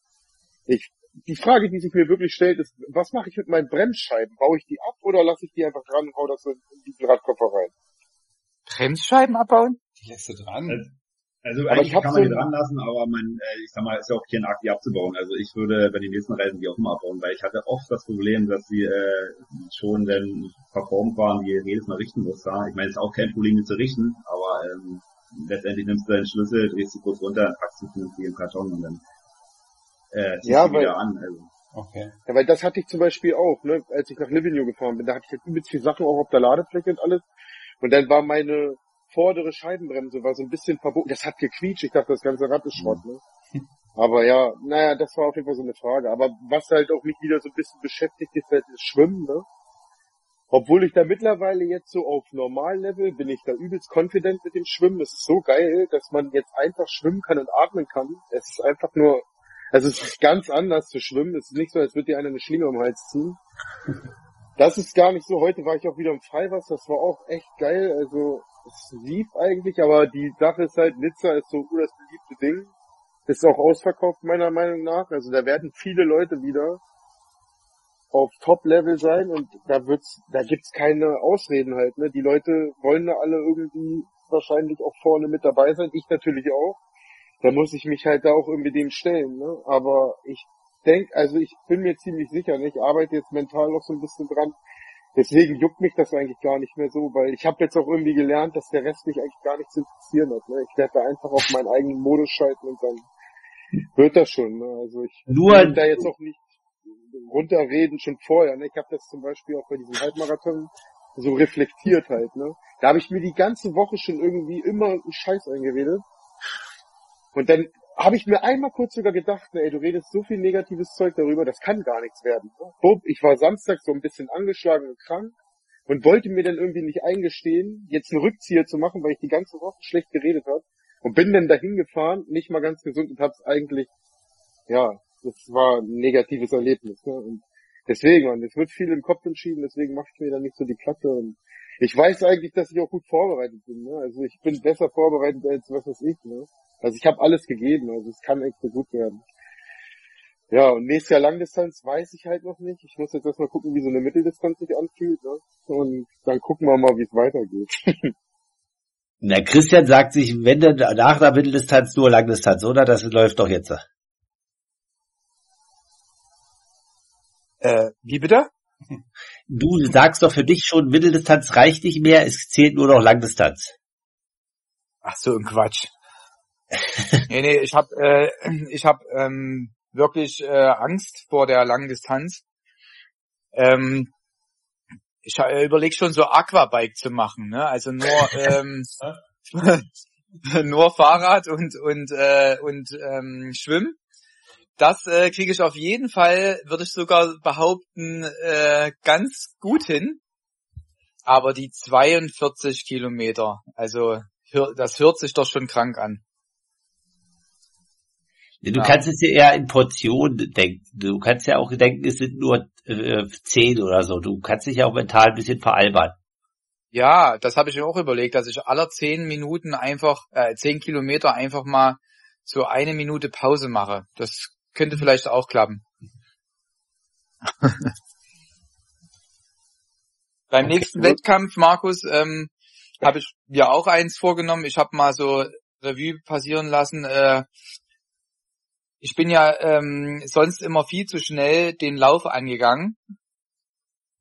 Die Frage, die sich mir wirklich stellt, ist, was mache ich mit meinen Bremsscheiben? Baue ich die ab oder lasse ich die einfach dran und hau das so in diesen Radkoffer rein? Bremsscheiben abbauen? Die lässt du dran. Also Aber eigentlich kann man die dran lassen, aber ich sag mal, ist ja auch kein Akt, die abzubauen. Also ich würde bei den nächsten Reisen die auch mal abbauen, weil ich hatte oft das Problem, dass sie schon, wenn performt waren, die jedes Mal richten muss. Ja? Ich meine, es ist auch kein Problem, die zu richten, aber letztendlich nimmst du deinen Schlüssel, drehst sie kurz runter, packst sie vernünftig im Karton und dann ziehst du wieder an. Also. Okay. Ja, weil das hatte ich zum Beispiel auch, ne, als ich nach Livigno gefahren bin, da hatte ich halt übelst viele Sachen auch auf der Ladefläche und alles. Und dann war meine vordere Scheibenbremse war so ein bisschen verbogen. Das hat gequietscht. Ich dachte, das ganze Rad ist Schrott, ne? Aber ja, naja, das war auf jeden Fall so eine Frage. Aber was halt auch mich wieder so ein bisschen beschäftigt, ist halt das Schwimmen, ne? Obwohl ich da mittlerweile jetzt so auf Normallevel bin, ich da übelst confident mit dem Schwimmen. Es ist so geil, dass man jetzt einfach schwimmen kann und atmen kann. Es ist einfach nur, also es ist ganz anders zu schwimmen. Es ist nicht so, als würde dir einer eine Schlinge um den Hals ziehen. Das ist gar nicht so. Heute war ich auch wieder im Freiwasser. Das war auch echt geil. Also es lief eigentlich, aber die Sache ist halt, Nizza ist so das beliebte Ding. Ist auch ausverkauft meiner Meinung nach. Also da werden viele Leute wieder auf Top-Level sein und da gibt's keine Ausreden halt, ne? Die Leute wollen da alle irgendwie wahrscheinlich auch vorne mit dabei sein. Ich natürlich auch. Da muss ich mich halt da auch irgendwie dem stellen, ne? Aber ich bin mir ziemlich sicher, ne? Ich arbeite jetzt mental noch so ein bisschen dran. Deswegen juckt mich das eigentlich gar nicht mehr so, weil ich habe jetzt auch irgendwie gelernt, dass der Rest mich eigentlich gar nicht zu interessieren hat, ne? Ich werde da einfach auf meinen eigenen Modus schalten und dann wird das schon, ne? Also ich will da jetzt auch nicht runterreden schon vorher, ne? Ich habe das zum Beispiel auch bei diesem Halbmarathon so reflektiert halt, ne? Da habe ich mir die ganze Woche schon irgendwie immer einen Scheiß eingeredet. Und dann habe ich mir einmal kurz sogar gedacht, ne, ey, du redest so viel negatives Zeug darüber, das kann gar nichts werden. Ne? Ich war Samstag so ein bisschen angeschlagen und krank und wollte mir dann irgendwie nicht eingestehen, jetzt einen Rückzieher zu machen, weil ich die ganze Woche schlecht geredet habe. Und bin dann dahin gefahren, nicht mal ganz gesund und hab's eigentlich, ja, das war ein negatives Erlebnis. Ne? Und deswegen, man, es wird viel im Kopf entschieden, deswegen mache ich mir da nicht so die Platte. Und ich weiß eigentlich, dass ich auch gut vorbereitet bin. Ne? Also ich bin besser vorbereitet als was weiß ich. Ne? Also ich habe alles gegeben, also es kann echt so gut werden. Ja, und nächstes Jahr Langdistanz weiß ich halt noch nicht. Ich muss jetzt erstmal gucken, wie so eine Mitteldistanz sich anfühlt. Ne? Und dann gucken wir mal, wie es weitergeht. Na, Christian sagt sich, wenn denn nach der Mitteldistanz nur Langdistanz, oder? Das läuft doch jetzt. Wie bitte? Du sagst doch für dich schon, Mitteldistanz reicht nicht mehr, es zählt nur noch Langdistanz. Ach so, ein Quatsch. Nee, ich hab wirklich Angst vor der langen Distanz. Ich überlege schon so Aquabike zu machen, ne? Also nur nur Fahrrad und Schwimmen. Das kriege ich auf jeden Fall, würde ich sogar behaupten, ganz gut hin. Aber die 42 Kilometer, also das hört sich doch schon krank an. Du kannst es ja eher in Portionen denken. Du kannst ja auch denken, es sind nur 10 oder so. Du kannst dich ja auch mental ein bisschen veralbern. Ja, das habe ich mir auch überlegt, dass ich aller 10 Minuten einfach, 10 Kilometer einfach mal so 1 Minute Pause mache. Das könnte vielleicht auch klappen. Beim nächsten Wettkampf, Markus, habe ich mir auch eins vorgenommen. Ich habe mal so Revue passieren lassen. Ich bin ja sonst immer viel zu schnell den Lauf angegangen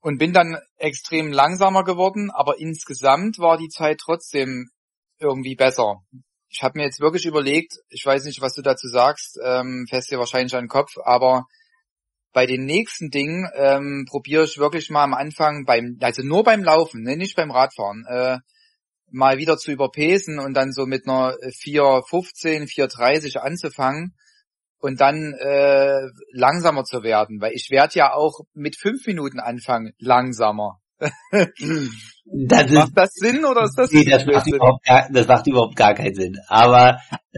und bin dann extrem langsamer geworden, aber insgesamt war die Zeit trotzdem irgendwie besser. Ich habe mir jetzt wirklich überlegt, ich weiß nicht, was du dazu sagst, fährst dir wahrscheinlich an den Kopf, aber bei den nächsten Dingen probiere ich wirklich mal am Anfang also nur beim Laufen, ne, nicht beim Radfahren, mal wieder zu überpacen und dann so mit einer 4,15, 4,30 anzufangen und dann langsamer zu werden, weil ich werde ja auch mit 5 Minuten anfangen langsamer. Macht das Sinn oder ist das nee, das macht überhaupt gar keinen Sinn. Aber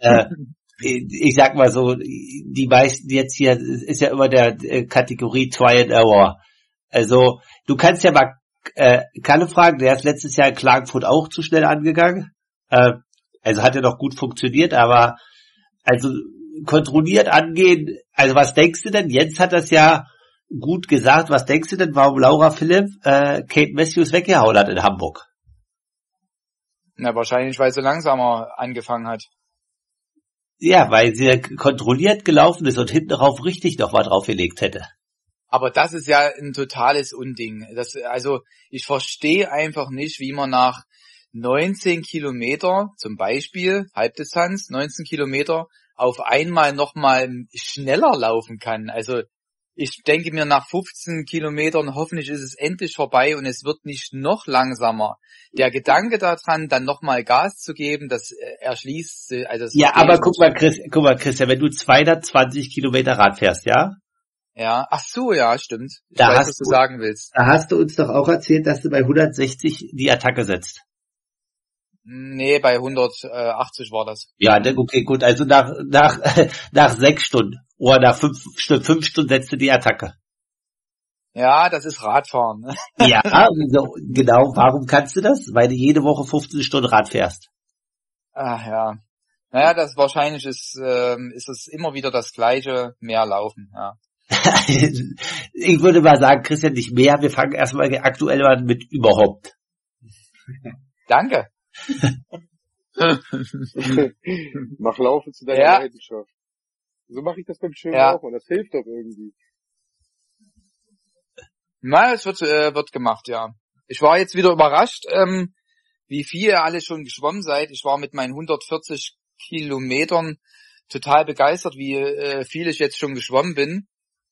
ich sag mal so, die meisten jetzt hier, ist ja immer der Kategorie Try and Error. Also du kannst ja mal Kalle fragen, der ist letztes Jahr in Klagenfurt auch zu schnell angegangen. Also hat ja noch gut funktioniert, aber also kontrolliert angehen, also was denkst du denn? Jens hat das ja gut gesagt, was denkst du denn, warum Laura Philipp Kate Matthews weggehauen hat in Hamburg? Na, wahrscheinlich, weil sie langsamer angefangen hat. Ja, weil sie kontrolliert gelaufen ist und hinten rauf richtig noch mal draufgelegt hätte. Aber das ist ja ein totales Unding. Also ich verstehe einfach nicht, wie man nach 19 Kilometer, zum Beispiel Halbdistanz, 19 Kilometer, auf einmal nochmal schneller laufen kann. Also ich denke mir, nach 15 Kilometern hoffentlich ist es endlich vorbei und es wird nicht noch langsamer. Der Gedanke daran, dann nochmal Gas zu geben, das erschließt. Also das ja, aber guck mal, Christian, wenn du 220 Kilometer Rad fährst, ja? Ja, ach so, ja, stimmt. Ich weiß, was du sagen willst. Da hast du uns doch auch erzählt, dass du bei 160 die Attacke setzt. Nee, bei 180 war das. Ja, okay, gut, also nach 6 Stunden oder nach 5 Stunden setzt du die Attacke. Ja, das ist Radfahren. Ja, so, genau, warum kannst du das? Weil du jede Woche 15 Stunden Rad fährst. Ach ja. Naja, das wahrscheinlich ist es immer wieder das Gleiche, mehr laufen, ja. Ich würde mal sagen, Christian, nicht mehr. Wir fangen erstmal aktuell an mit überhaupt. Danke. Mach Laufen zu deiner Leidenschaft. So mache ich das beim Schwimmen auch und das hilft doch irgendwie. Na, es wird gemacht, ja. Ich war jetzt wieder überrascht, wie viel ihr alle schon geschwommen seid. Ich war mit meinen 140 Kilometern total begeistert, wie viel ich jetzt schon geschwommen bin.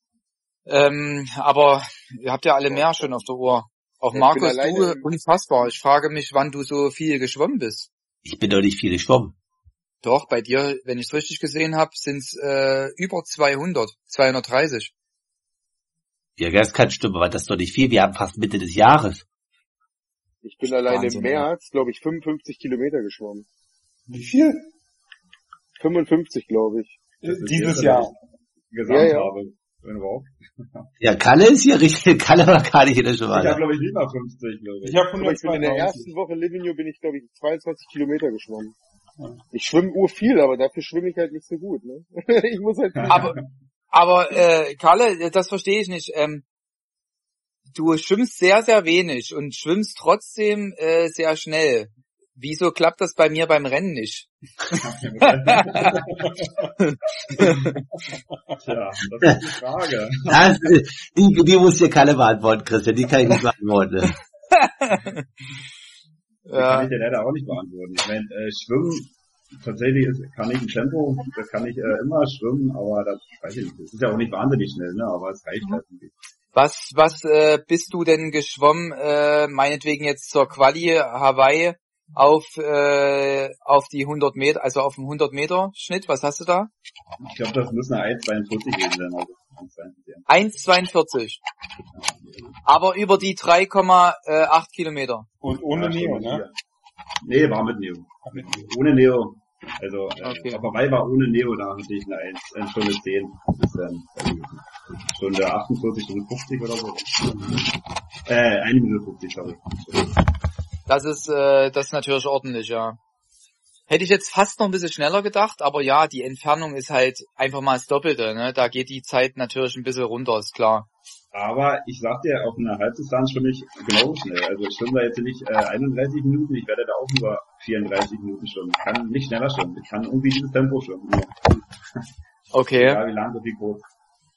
Aber ihr habt ja alle mehr schon auf der Uhr. Auch Markus, du, unfassbar. Ich frage mich, wann du so viel geschwommen bist. Ich bin doch nicht viel geschwommen. Doch, bei dir, wenn ich es richtig gesehen habe, sind es über 230. Ja, das kann stimmen, aber das ist doch nicht viel. Wir haben fast Mitte des Jahres. Ich bin alleine im März, glaube ich, 55 Kilometer geschwommen. Wie viel? 55, glaube ich. Dieses Jahr. Gesamthabe. Überhaupt. Ja, Kalle ist hier richtig, Kalle war gar nicht in der Schwale. Ich habe, glaube ich, lieber 50, glaube ich. Ich habe 192. In der ersten Woche in Livigno bin ich, glaube ich, 22 Kilometer geschwommen. Ja. Ich schwimme urviel, aber dafür schwimme ich halt nicht so gut, ne? Ich muss halt aber Kalle, das verstehe ich nicht. Du schwimmst sehr, sehr wenig und schwimmst trotzdem sehr schnell. Wieso klappt das bei mir beim Rennen nicht? Tja, das ist die Frage. Die muss dir Kalle beantworten, Christian. Die kann ich nicht beantworten. Die kann ich dir leider auch nicht beantworten. Ich meine, Schwimmen, tatsächlich kann ich ein Tempo, das kann ich immer schwimmen, aber das weiß ich nicht. Das ist ja auch nicht wahnsinnig schnell, ne? Aber es reicht halt nicht. Was bist du denn geschwommen, meinetwegen jetzt zur Quali Hawaii? Auf die 100 Meter, also auf dem 100 Meter Schnitt, was hast du da? Ich glaube, das müssen 1,42 gewesen sein. Also 1,42. Aber über die 3,8 Kilometer. Und ohne Neo, ne? Nee, war mit Neo. Ohne Neo. Also, auf Hawaii war ohne Neo, da hatte ich eine Stunde 10. Das ist dann Stunde 48, Stunde 50 oder so. 1 Minute 50, sorry. Das ist natürlich ordentlich, ja. Hätte ich jetzt fast noch ein bisschen schneller gedacht, aber ja, die Entfernung ist halt einfach mal das Doppelte, ne? Da geht die Zeit natürlich ein bisschen runter, ist klar. Aber ich sag dir, auf einer Halbdistanz schwimme ich genauso schnell. Also ich schwimme da jetzt nicht 31 Minuten, ich werde da auch über 34 Minuten schwimmen. Ich kann nicht schneller schwimmen, ich kann irgendwie dieses Tempo schwimmen. Okay. Egal wie lang, so wie groß.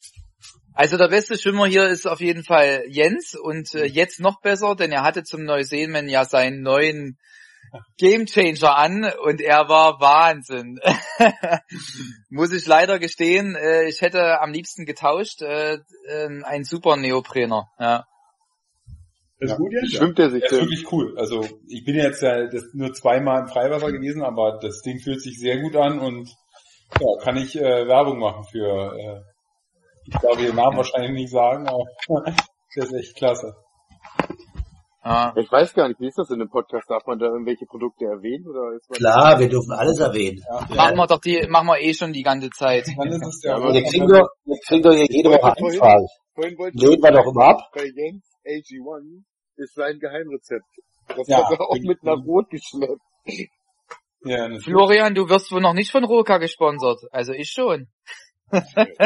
Also der beste Schwimmer hier ist auf jeden Fall Jens und jetzt noch besser, denn er hatte zum Neuseeland ja seinen neuen Gamechanger an und er war Wahnsinn. Muss ich leider gestehen, ich hätte am liebsten getauscht, ein super Neoprener. Ja. Das ist gut jetzt? Schwimmt er sich Das ist denn? wirklich cool. Also ich bin jetzt nur zweimal im Freiwasser gewesen, aber das Ding fühlt sich sehr gut an und ja, kann ich Werbung machen für, ich darf den Namen wahrscheinlich nicht sagen, aber der ist echt klasse. Ah. Ich weiß gar nicht, wie ist das in dem Podcast? Darf man da irgendwelche Produkte erwähnen oder ist man Klar, wir dürfen alles erwähnen. Machen wir eh schon die ganze Zeit. Dann ist es ja Aber Wir kriegen doch hier jede Woche Vorhin- Anfragen. Vorhin wollte Lehnen wir doch immer ab. bei Jens AG1 ist sein Geheimrezept. Das Ja. hat er auch mit nach Rot geschleppt. ja, natürlich. Florian, du wirst wohl noch nicht von Roka gesponsert. Also ich schon. Von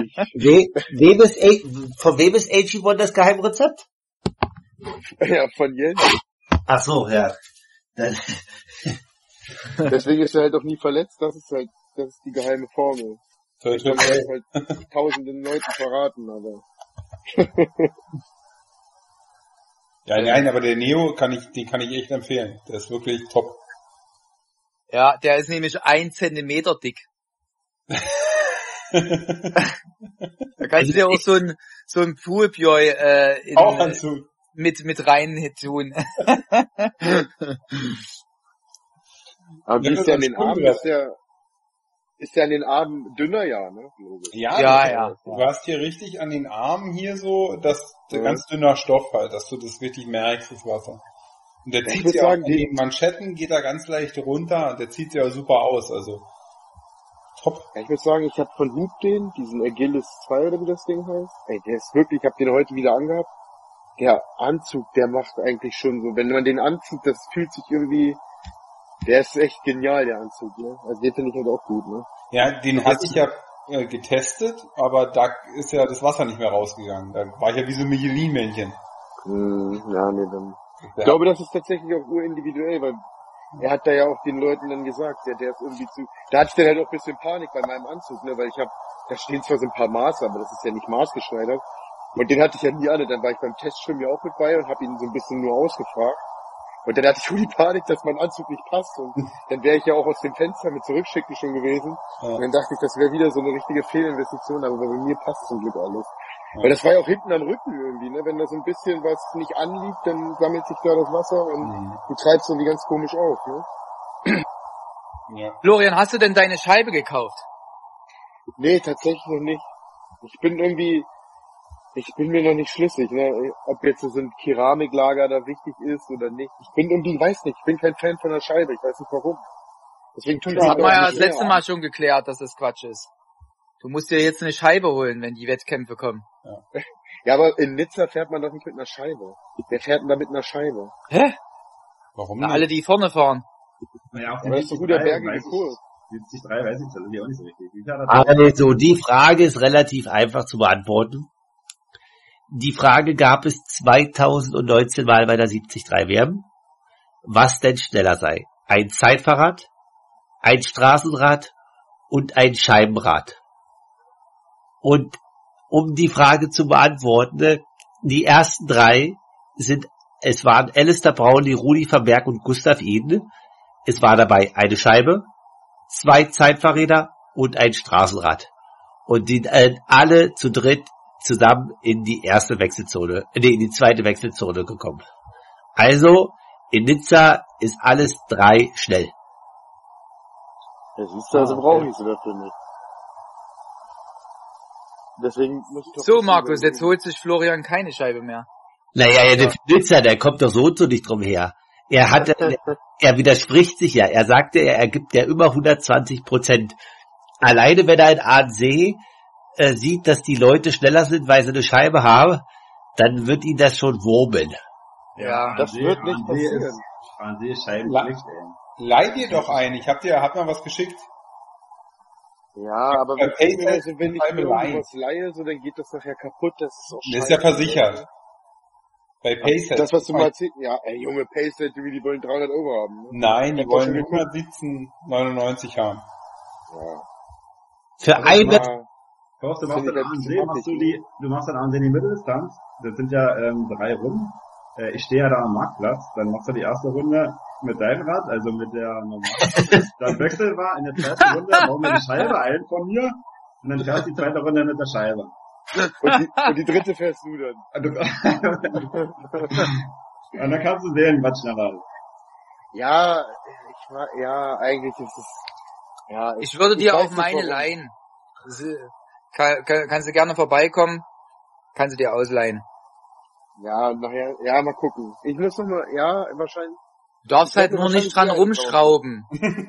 wem ist AG1 das Geheimrezept? Ja, von Jens. Ach so, ja. Deswegen ist er halt auch nie verletzt. Das ist die geheime Formel. Toi, toi, Das kann toi. man halt tausenden Leuten verraten, aber. Ja, nein, aber der Neo den kann ich echt empfehlen. Der ist wirklich top. Ja, der ist nämlich 1 Zentimeter dick. Da kannst du dir auch so ein Poolboy Auch Anzug. mit rein tun. Aber wie Ja, ist der an das den ist cool, Armen? das. Ist der an den Armen dünner, ja, ne? Logisch. Ja, Ja. du hast hier richtig an den Armen hier so, der Ja. ganz dünner Stoff halt, dass du das richtig merkst, das Wasser. Und der Ich zieht würd ja auch sagen, an den Manschetten, geht da ganz leicht runter, der zieht ja super aus, also top. Ja, ich würde sagen, ich habe von Hub diesen Agilis 2 oder wie das Ding heißt. Ey, der ist wirklich, ich habe den heute wieder angehabt. Der Anzug, der macht eigentlich schon so, wenn man den anzieht, das fühlt sich irgendwie, der ist echt genial, der Anzug, ne? Also den finde ich halt auch gut, ne? Ja, den hatte ich ja getestet, aber da ist ja das Wasser nicht mehr rausgegangen. Da war ich ja wie so ein Michelin-Männchen. Ja, nee, dann. Ja. Ich glaube, das ist tatsächlich auch urindividuell, weil er hat da ja auch den Leuten dann gesagt, der ist irgendwie da hatte ich dann halt auch ein bisschen Panik bei meinem Anzug, ne, weil da stehen zwar so ein paar Maße, aber das ist ja nicht maßgeschneidert. Und den hatte ich ja nie an, dann war ich beim Testschwimmen ja auch mit bei und habe ihn so ein bisschen nur ausgefragt. Und dann hatte ich schon die Panik, dass mein Anzug nicht passt und dann wäre ich ja auch aus dem Fenster mit zurückschicken schon gewesen. Ja. Und dann dachte ich, das wäre wieder so eine richtige Fehlinvestition, aber bei mir passt zum Glück alles. Weil das war ja auch hinten am Rücken irgendwie, ne? Wenn da so ein bisschen was nicht anliegt, dann sammelt sich da das Wasser und du treibst irgendwie ganz komisch auf, ne? Ja. Florian, hast du denn deine Scheibe gekauft? Nee, tatsächlich noch nicht. Ich bin mir noch nicht schlüssig, ne? Ob jetzt so ein Keramiklager da wichtig ist oder nicht. Ich weiß nicht, ich bin kein Fan von der Scheibe, ich weiß nicht warum. Deswegen tun Das hat mir man auch ja nicht das letzte schwer. Mal schon geklärt, dass das Quatsch ist. Du musst dir jetzt eine Scheibe holen, wenn die Wettkämpfe kommen. Ja, aber in Nizza fährt man doch nicht mit einer Scheibe. Wer fährt denn da mit einer Scheibe? Hä? Warum Na, nicht? alle, die vorne fahren. Naja, auf Aber das ist so guter bergige Kurs. 73 weiß ich tatsächlich auch nicht so richtig. Wie viel hat er Also, die Frage ist relativ einfach zu beantworten. Die Frage gab es 2019 Mal bei der 73 WM. Was denn schneller sei? Ein Zeitfahrrad, ein Straßenrad und ein Scheibenrad. Und um die Frage zu beantworten, die ersten drei es waren Alistair Brownlee, Rudi Verberg und Gustav Eden. Es war dabei eine Scheibe, 2 Zeitfahrräder und ein Straßenrad. Und die alle zu dritt zusammen in die zweite Wechselzone gekommen. Also, in Nizza ist alles 3 schnell. Ja, siehst du, also brauche ich sie dafür nicht. Deswegen muss ich doch So, wissen, Markus, wenn- jetzt holt sich Florian keine Scheibe mehr. Naja, der Nizza, der kommt doch so und so nicht drum her. Er widerspricht sich ja. Er sagte, er gibt ja immer 120%. Alleine wenn er in Ahrensee sieht, dass die Leute schneller sind, weil sie eine Scheibe haben, dann wird ihn das schon wurmen. Ja, Das wird nicht passieren. Fernseh ist Scheibenpflicht, ey. Leih dir doch ein, hab mal was geschickt. Ja, aber Bei Pace wenn ich Scheibe mir leihen. irgendwas leihe, so, dann geht das nachher kaputt, das ist auch Das ist ja scheiße. versichert. Bei Pacehead. Das, was du mal erzählt, ja, ey, junge Pacehead, die wollen 300 € haben, ne? Nein, die Ich hab doch wollen schon geguckt. 117,99 haben. Ja. Für Aber eine, mal- Du machst dann an die Mitteldistanz. Das sind ja 3 Runden. Ich stehe ja da am Marktplatz. Dann machst du die erste Runde mit deinem Rad, also mit der normalen. Dann wechseln wir in der zweiten Runde, bauen wir die Scheibe ein von mir. Und dann fährst du die zweite Runde mit der Scheibe. Und die dritte fährst du dann. Und dann kannst du sehen, was schneller ist. Ja, eigentlich ist es, ja. Ich würde dir auch weiß nicht, meine warum. leihen. Kannst du gerne vorbeikommen, kannst du dir ausleihen. Ja, nachher, ja, mal gucken. Ich muss noch mal, ja, wahrscheinlich. Du darfst halt Ich nur werd nicht dran wahrscheinlich rumschrauben.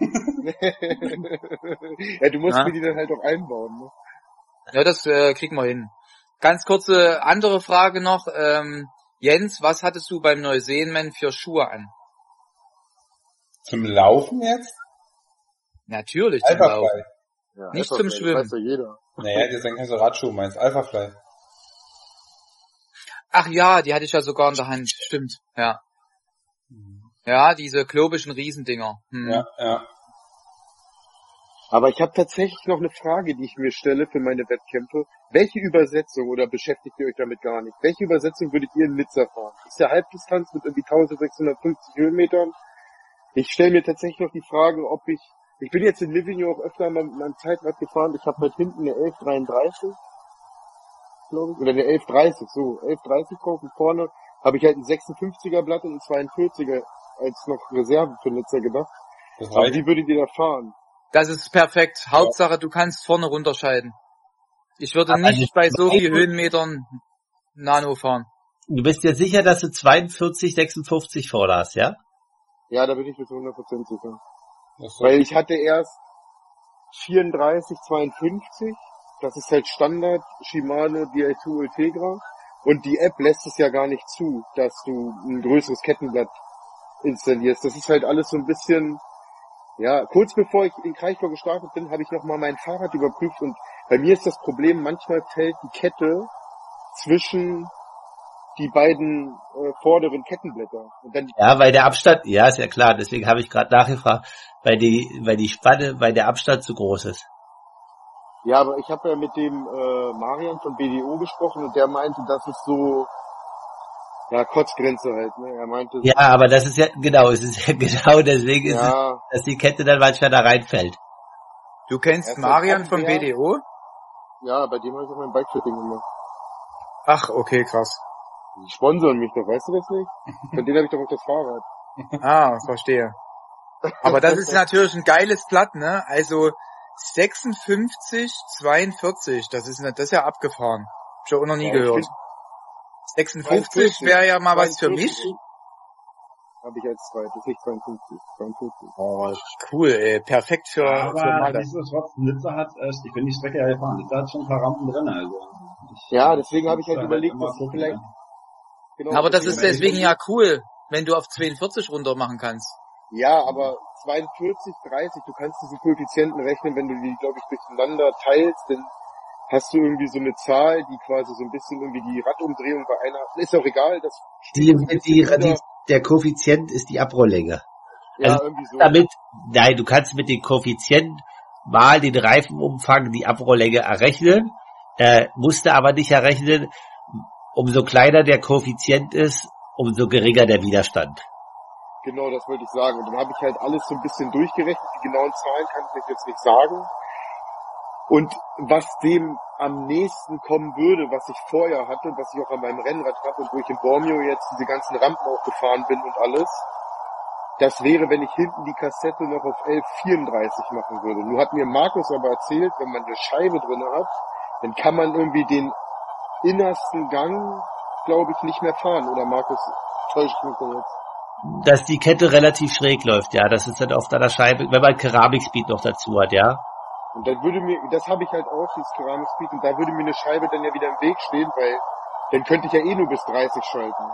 Ja, du musst Ja. mir die dann halt auch einbauen, ne? Ja, das kriegen wir hin. Ganz kurze andere Frage noch. Jens, was hattest du beim Neuseenman für Schuhe an? Zum Laufen jetzt? Natürlich zum Laufen. Alphafly. Ja, Nicht einfach zum so, Schwimmen. Das weiß ja jeder. Naja, das sind keine Radschuhe, meinst Alphafly. Ach ja, die hatte ich ja sogar in der Hand. Stimmt, ja. Ja, diese klobischen Riesendinger. Ja. Aber ich habe tatsächlich noch eine Frage, die ich mir stelle für meine Wettkämpfe. Welche Übersetzung, oder beschäftigt ihr euch damit gar nicht, welche Übersetzung würdet ihr in Nizza fahren? Ist ja Halbdistanz mit irgendwie 1650 Höhenmetern. Ich stelle mir tatsächlich noch die Frage, ob ich bin jetzt in Livigno auch öfter mal mit meinem Zeitrad gefahren. Ich habe halt hinten eine 1133, glaube ich, oder eine 1130, so 1130 drauf, und vorne habe ich halt ein 56er Blatt und ein 42er als noch Reserve für Nizza gedacht. Das Aber reicht. wie würdet ihr da fahren? Das ist perfekt. Hauptsache, du kannst vorne runterscheiden. Ich würde Aber nicht bei so viel Höhenmetern Nano fahren. Du bist dir sicher, dass du 42, 56 vorderst, ja? Ja, da bin ich mir zu 100% sicher. Das Weil ich hatte erst 34, 52, das ist halt Standard Shimano Di2 Ultegra, und die App lässt es ja gar nicht zu, dass du ein größeres Kettenblatt installierst. Das ist halt alles so ein bisschen, ja, kurz bevor ich in Kraichgau gestartet bin, habe ich nochmal mein Fahrrad überprüft, und bei mir ist das Problem, manchmal fällt die Kette zwischen die beiden vorderen Kettenblätter. Und dann Ja, weil der Abstand, ja, ist ja klar, deswegen habe ich gerade nachgefragt, weil die Spanne, weil der Abstand zu groß ist. Ja, aber ich habe ja mit dem Marian von BDO gesprochen, und der meinte, das ist so, ja, Kotzgrenze halt, ne? Er meinte, Ja, aber das ist ja, genau, es ist ja genau deswegen ist es, ja, dass die Kette dann manchmal da reinfällt. Du kennst Ja, Marian von von wer? BDO? ja, bei dem habe ich auch mein Bikefitting gemacht. Ach, okay, krass. Die sponsern mich doch, weißt du das nicht? Von denen habe ich doch auch das Fahrrad. Ah, verstehe. Aber das ist natürlich ein geiles Blatt, ne? Also 56, 42, das ist ja abgefahren. Hab ich auch noch nie Ja, gehört. 56 wäre ja mal was für mich. Habe ich als zweites, nicht 52. 42. Oh, cool, ey. Perfekt für Aber Malle. nichtsdestotrotz, Nizza hat, ich bin die Strecke ja gefahren, Nizza hat schon ein paar Rampen drin, also. Ja, deswegen habe ich halt Ja, überlegt, immer dass ich gucken, vielleicht, ja. genau, Aber das ist deswegen- deswegen ja cool, wenn du auf 42 runter machen kannst. Ja, aber 42, 30, du kannst diesen Koeffizienten rechnen, wenn du die, glaube ich, durcheinander teilst, dann hast du irgendwie so eine Zahl, die quasi so ein bisschen irgendwie die Radumdrehung bei einer, ist auch egal, das Der Koeffizient ist die Abrolllänge. ja, also irgendwie so. Nein, du kannst mit dem Koeffizient mal den Reifenumfang, die Abrolllänge errechnen, musste aber nicht errechnen, umso kleiner der Koeffizient ist, umso geringer der Widerstand. Genau, das wollte ich sagen. Und dann habe ich halt alles so ein bisschen durchgerechnet. Die genauen Zahlen kann ich jetzt nicht sagen. Und was dem am nächsten kommen würde, was ich vorher hatte, was ich auch an meinem Rennrad habe und wo ich in Bormio jetzt diese ganzen Rampen auch gefahren bin und alles, das wäre, wenn ich hinten die Kassette noch auf 11,34 machen würde. Nur hat mir Markus aber erzählt, wenn man eine Scheibe drin hat, dann kann man irgendwie den innersten Gang, glaube ich, nicht mehr fahren. Oder Markus, täusche ich mich da jetzt? Dass die Kette relativ schräg läuft, ja, das ist dann auf deiner Scheibe, wenn man Keramikspeed noch dazu hat, ja. Und dann würde mir, das habe ich halt auch, dieses Keramikspeed, und da würde mir eine Scheibe dann ja wieder im Weg stehen, weil dann könnte ich ja eh nur bis 30 schalten.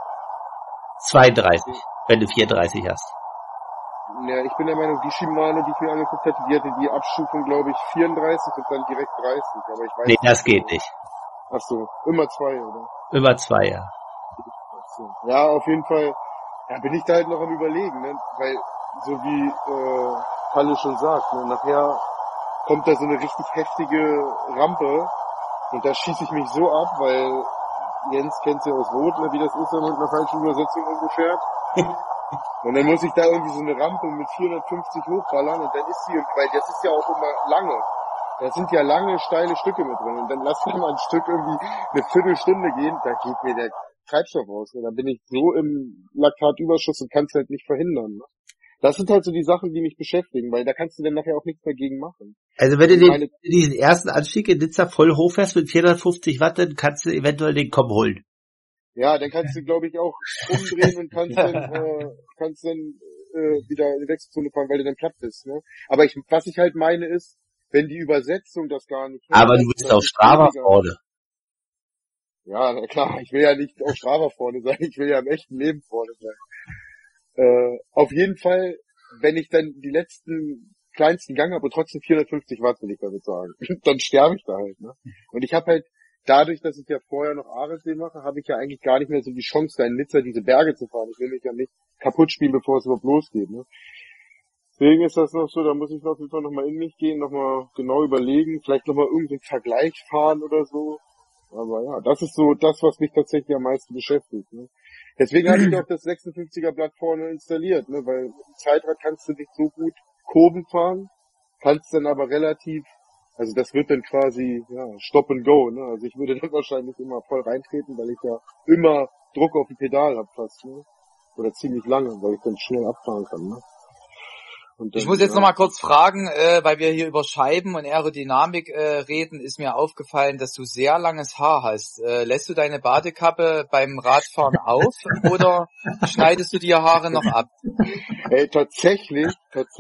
32, wenn du 34 hast. Ja, ich bin der Meinung, die Shimano, die ich mir angeguckt hatte, die hatte die Abstufung, glaube ich, 34 und dann direkt 30, aber ich weiß Nee, das geht nicht. Ach so, immer 2, oder? Über 2, ja. Ach so. Ja, auf jeden Fall, ja, bin ich da halt noch am Überlegen, ne? Weil, so wie Palle schon sagt, ne? Nachher kommt da so eine richtig heftige Rampe, Und da schieße ich mich so ab, weil Jens kennt ja aus Rot, ne, wie das ist, wenn man mit einer falschen Übersetzung irgendwo fährt. Und dann muss ich da irgendwie so eine Rampe mit 450 hochballern und dann ist sie, weil das ist ja auch immer lange. Da sind ja lange, steile Stücke mit drin. Und dann lass mir mal ein Stück irgendwie eine Viertelstunde gehen, da geht mir der Treibstoff aus. Und dann bin ich so im Laktatüberschuss und kann es halt nicht verhindern. Ne? Das sind halt so die Sachen, die mich beschäftigen, weil da kannst du dann nachher auch nichts dagegen machen. Also wenn du diesen ersten Anstieg in Nizza voll hochfährst mit 450 Watt, dann kannst du eventuell den Komm holen. Ja, dann kannst du, glaube ich, auch umdrehen und kannst dann wieder in die Wechselzone fahren, weil du dann platt bist. Ne? Aber was ich halt meine ist, wenn die Übersetzung das gar nicht... Aber du bist auf Strava vorne. Ja, na klar, ich will ja nicht auf Strava vorne sein, ich will ja im echten Leben vorne sein. Auf jeden Fall, wenn ich dann die letzten kleinsten Gang habe und trotzdem 450 Watt, will ich damit sagen, dann sterbe ich da halt. Ne? Und ich habe halt, dadurch, dass ich ja vorher noch Aresee mache, habe ich ja eigentlich gar nicht mehr so die Chance, da in Nizza diese Berge zu fahren. Ich will mich ja nicht kaputt spielen, bevor es überhaupt losgeht. Ne? Deswegen ist das noch so, da muss ich auf jeden Fall nochmal in mich gehen, nochmal genau überlegen, vielleicht nochmal irgendeinen Vergleich fahren oder so. Aber ja, das ist so das, was mich tatsächlich am meisten beschäftigt. Ne? Deswegen habe ich auch das 56er Blatt vorne installiert, ne? Weil mit dem Zeitrad kannst du nicht so gut Kurven fahren, kannst dann aber relativ, also das wird dann quasi Stop and Go. Ne? Also ich würde dann wahrscheinlich immer voll reintreten, weil ich ja immer Druck auf dem Pedal habe fast. Ne? Oder ziemlich lange, weil ich dann schnell abfahren kann. Ne? Dann, ich muss jetzt noch mal kurz fragen, weil wir hier über Scheiben und Aerodynamik reden, ist mir aufgefallen, dass du sehr langes Haar hast. Lässt du deine Badekappe beim Radfahren auf oder schneidest du die Haare noch ab? Tatsächlich,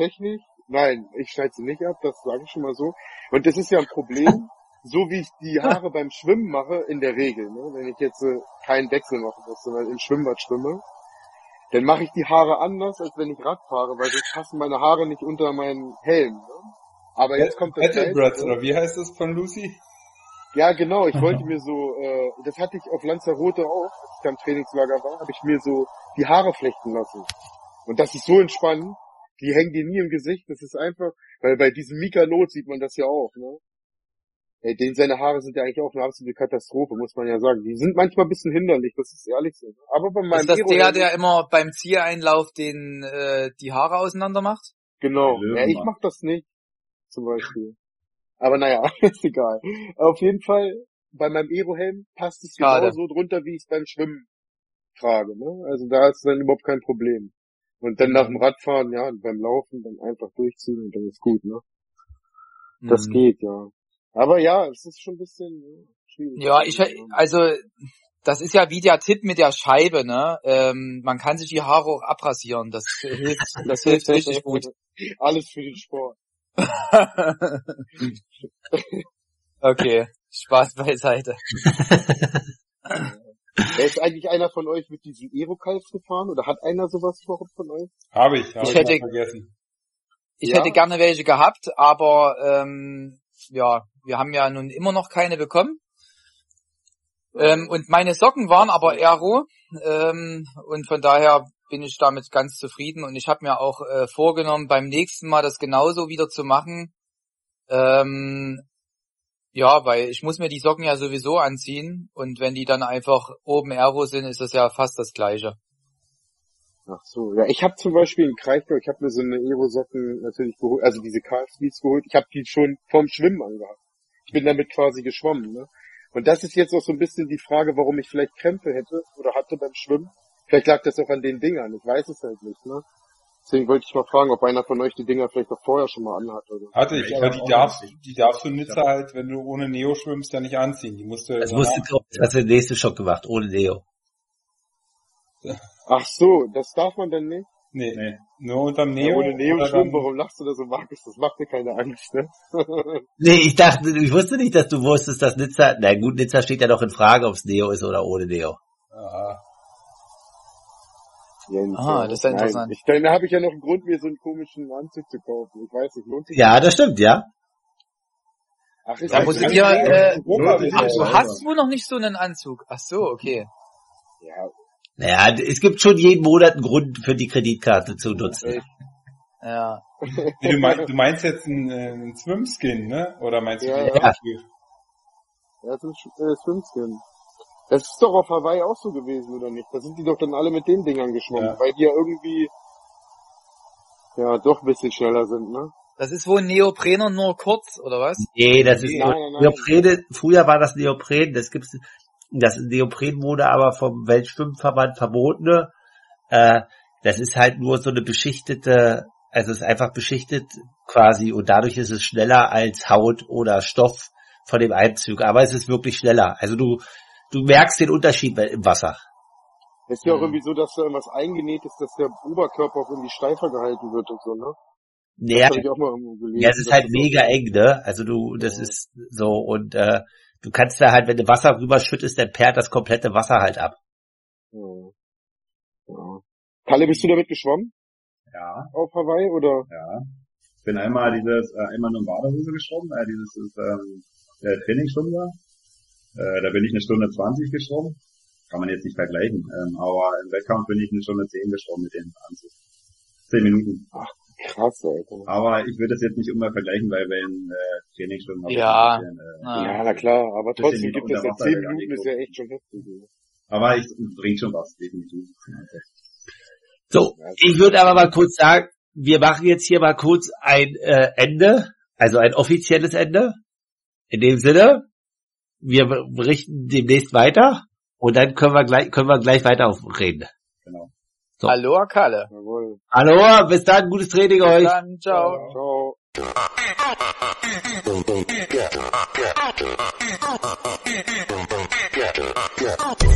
nein, ich schneide sie nicht ab, das sage ich schon mal so. Und das ist ja ein Problem, so wie ich die Haare beim Schwimmen mache, in der Regel. Ne? Wenn ich jetzt keinen Wechsel machen muss, sondern im Schwimmbad schwimme, dann mache ich die Haare anders, als wenn ich Rad fahre, weil sonst passen meine Haare nicht unter meinen Helm. Ne? Aber jetzt kommt das Battlebreads, oder wie heißt das von Lucy? Ja, genau, ich wollte mir so, das hatte ich auf Lanzarote auch, als ich da im Trainingslager war, habe ich mir so die Haare flechten lassen. Und das ist so entspannend, die hängen dir nie im Gesicht, das ist einfach, weil bei diesem Mika Not sieht man das ja auch, ne? Seine Haare sind ja eigentlich auch eine absolute Katastrophe, muss man ja sagen. Die sind manchmal ein bisschen hinderlich, das ist ehrlich so. Aber bei meinem ist das der immer beim Zieleinlauf die Haare auseinander macht? Genau. Ja, ich mach das nicht, zum Beispiel. Aber naja, ist egal. Auf jeden Fall, bei meinem Aerohelm passt es genauso drunter, wie ich es beim Schwimmen trage, ne? Also da ist dann überhaupt kein Problem. Und dann nach dem Radfahren, ja, beim Laufen dann einfach durchziehen und dann ist gut, ne? Das geht, ja. Aber ja, es ist schon ein bisschen schwierig. Ja, also das ist ja wie der Tipp mit der Scheibe, ne? Man kann sich die Haare auch abrasieren, das hilft richtig gut. Alles für den Sport. Okay, Spaß beiseite. Ist eigentlich einer von euch mit diesem Aero-Kalf gefahren oder hat einer sowas überhaupt von euch? Habe ich vergessen. Ich hätte gerne welche gehabt, aber ja, wir haben ja nun immer noch keine bekommen. Und meine Socken waren aber Aero und von daher bin ich damit ganz zufrieden und ich habe mir auch vorgenommen, beim nächsten Mal das genauso wieder zu machen. Ja, weil ich muss mir die Socken ja sowieso anziehen und wenn die dann einfach oben Aero sind, ist das ja fast das Gleiche. Ach so, ja, ich habe zum Beispiel in Kraichgau, ich habe mir so eine Aero-Socken natürlich geholt, also diese KF-Speeds geholt, ich habe die schon vorm Schwimmen angehabt. Ich bin damit quasi geschwommen, ne? Und das ist jetzt auch so ein bisschen die Frage, warum ich vielleicht Krämpfe hätte oder hatte beim Schwimmen. Vielleicht lag das auch an den Dingern, ich weiß es halt nicht, ne? Deswegen wollte ich mal fragen, ob einer von euch die Dinger vielleicht auch vorher schon mal anhat. Oder? Hatte ich, aber die darfst du Nizza halt, wenn du ohne Neo schwimmst, ja nicht anziehen. Die musst du. Das hast du den nächsten Schock gemacht, ohne Neo. Ach so, das darf man denn nicht? Nee. Nur unterm Neo. Ja, ohne Neo schwimmen, warum lachst du da so, Markus? Das macht dir keine Angst, ne? Nee, ich wusste nicht, dass du wusstest, dass Nizza, na gut, Nizza steht ja noch in Frage, ob es Neo ist oder ohne Neo. Aha. Das ist ja interessant. Dann habe ich ja noch einen Grund, mir so einen komischen Anzug zu kaufen. Ich weiß nicht, lohnt sich Ja, das stimmt, ja. Ach, ist da muss ich dir, du hast wohl noch nicht so einen Anzug. Ach so, okay. Ja. Naja, es gibt schon jeden Monat einen Grund für die Kreditkarte zu nutzen. Ja. Du meinst jetzt einen Swimskin, ne? Oder meinst du ja. den Er ist 15. Das ist doch auf Hawaii auch so gewesen, oder nicht? Da sind die doch dann alle mit den Dingern geschwommen, weil die ja irgendwie, ja, doch ein bisschen schneller sind, ne? Das ist wohl ein Neoprener nur kurz, oder was? Nee, das ist Nein. Neoprene. Früher war das Neopren. Das Neopren wurde aber vom Weltschwimmverband verboten. Das ist halt nur so eine beschichtete, also es ist einfach beschichtet quasi und dadurch ist es schneller als Haut oder Stoff von dem Einzug. Aber es ist wirklich schneller. Also du merkst den Unterschied im Wasser. Es ist ja auch irgendwie so, dass da irgendwas eingenäht ist, dass der Oberkörper auch irgendwie steifer gehalten wird und so, ne? Naja, Das hab ich auch mal irgendwo gelesen. ja, es ist halt mega eng, ne? Also das ist so und du kannst da halt, wenn du Wasser rüberschüttest, dann perlt das komplette Wasser halt ab. Ja. Kalle, bist du damit geschwommen? Ja. Auf Hawaii, oder? Ja. Ich bin einmal nur in Badehose geschwommen, Trainingsschwimmen. Da bin ich 1:20 geschwommen. Kann man jetzt nicht vergleichen. Aber im Wettkampf bin ich 1:10 geschwommen mit dem Anzug. 10 Minuten. Ach, krass, Alter. Aber ich würde das jetzt nicht immer vergleichen, weil beim Trainingsschwimmen Ja. Ja, na klar, aber trotzdem gibt es ja 10 Wasser Minuten, ist ja echt schon heftig. Aber ich bringt schon was, definitiv. So, ich würde aber mal kurz sagen, wir machen jetzt hier mal kurz ein Ende, also ein offizielles Ende. In dem Sinne, wir berichten demnächst weiter und dann können wir gleich weiter reden. Genau. So. Aloha, Kalle. Jawohl. Hallo, bis dann, gutes Training euch. Bis dann, ciao. Ciao.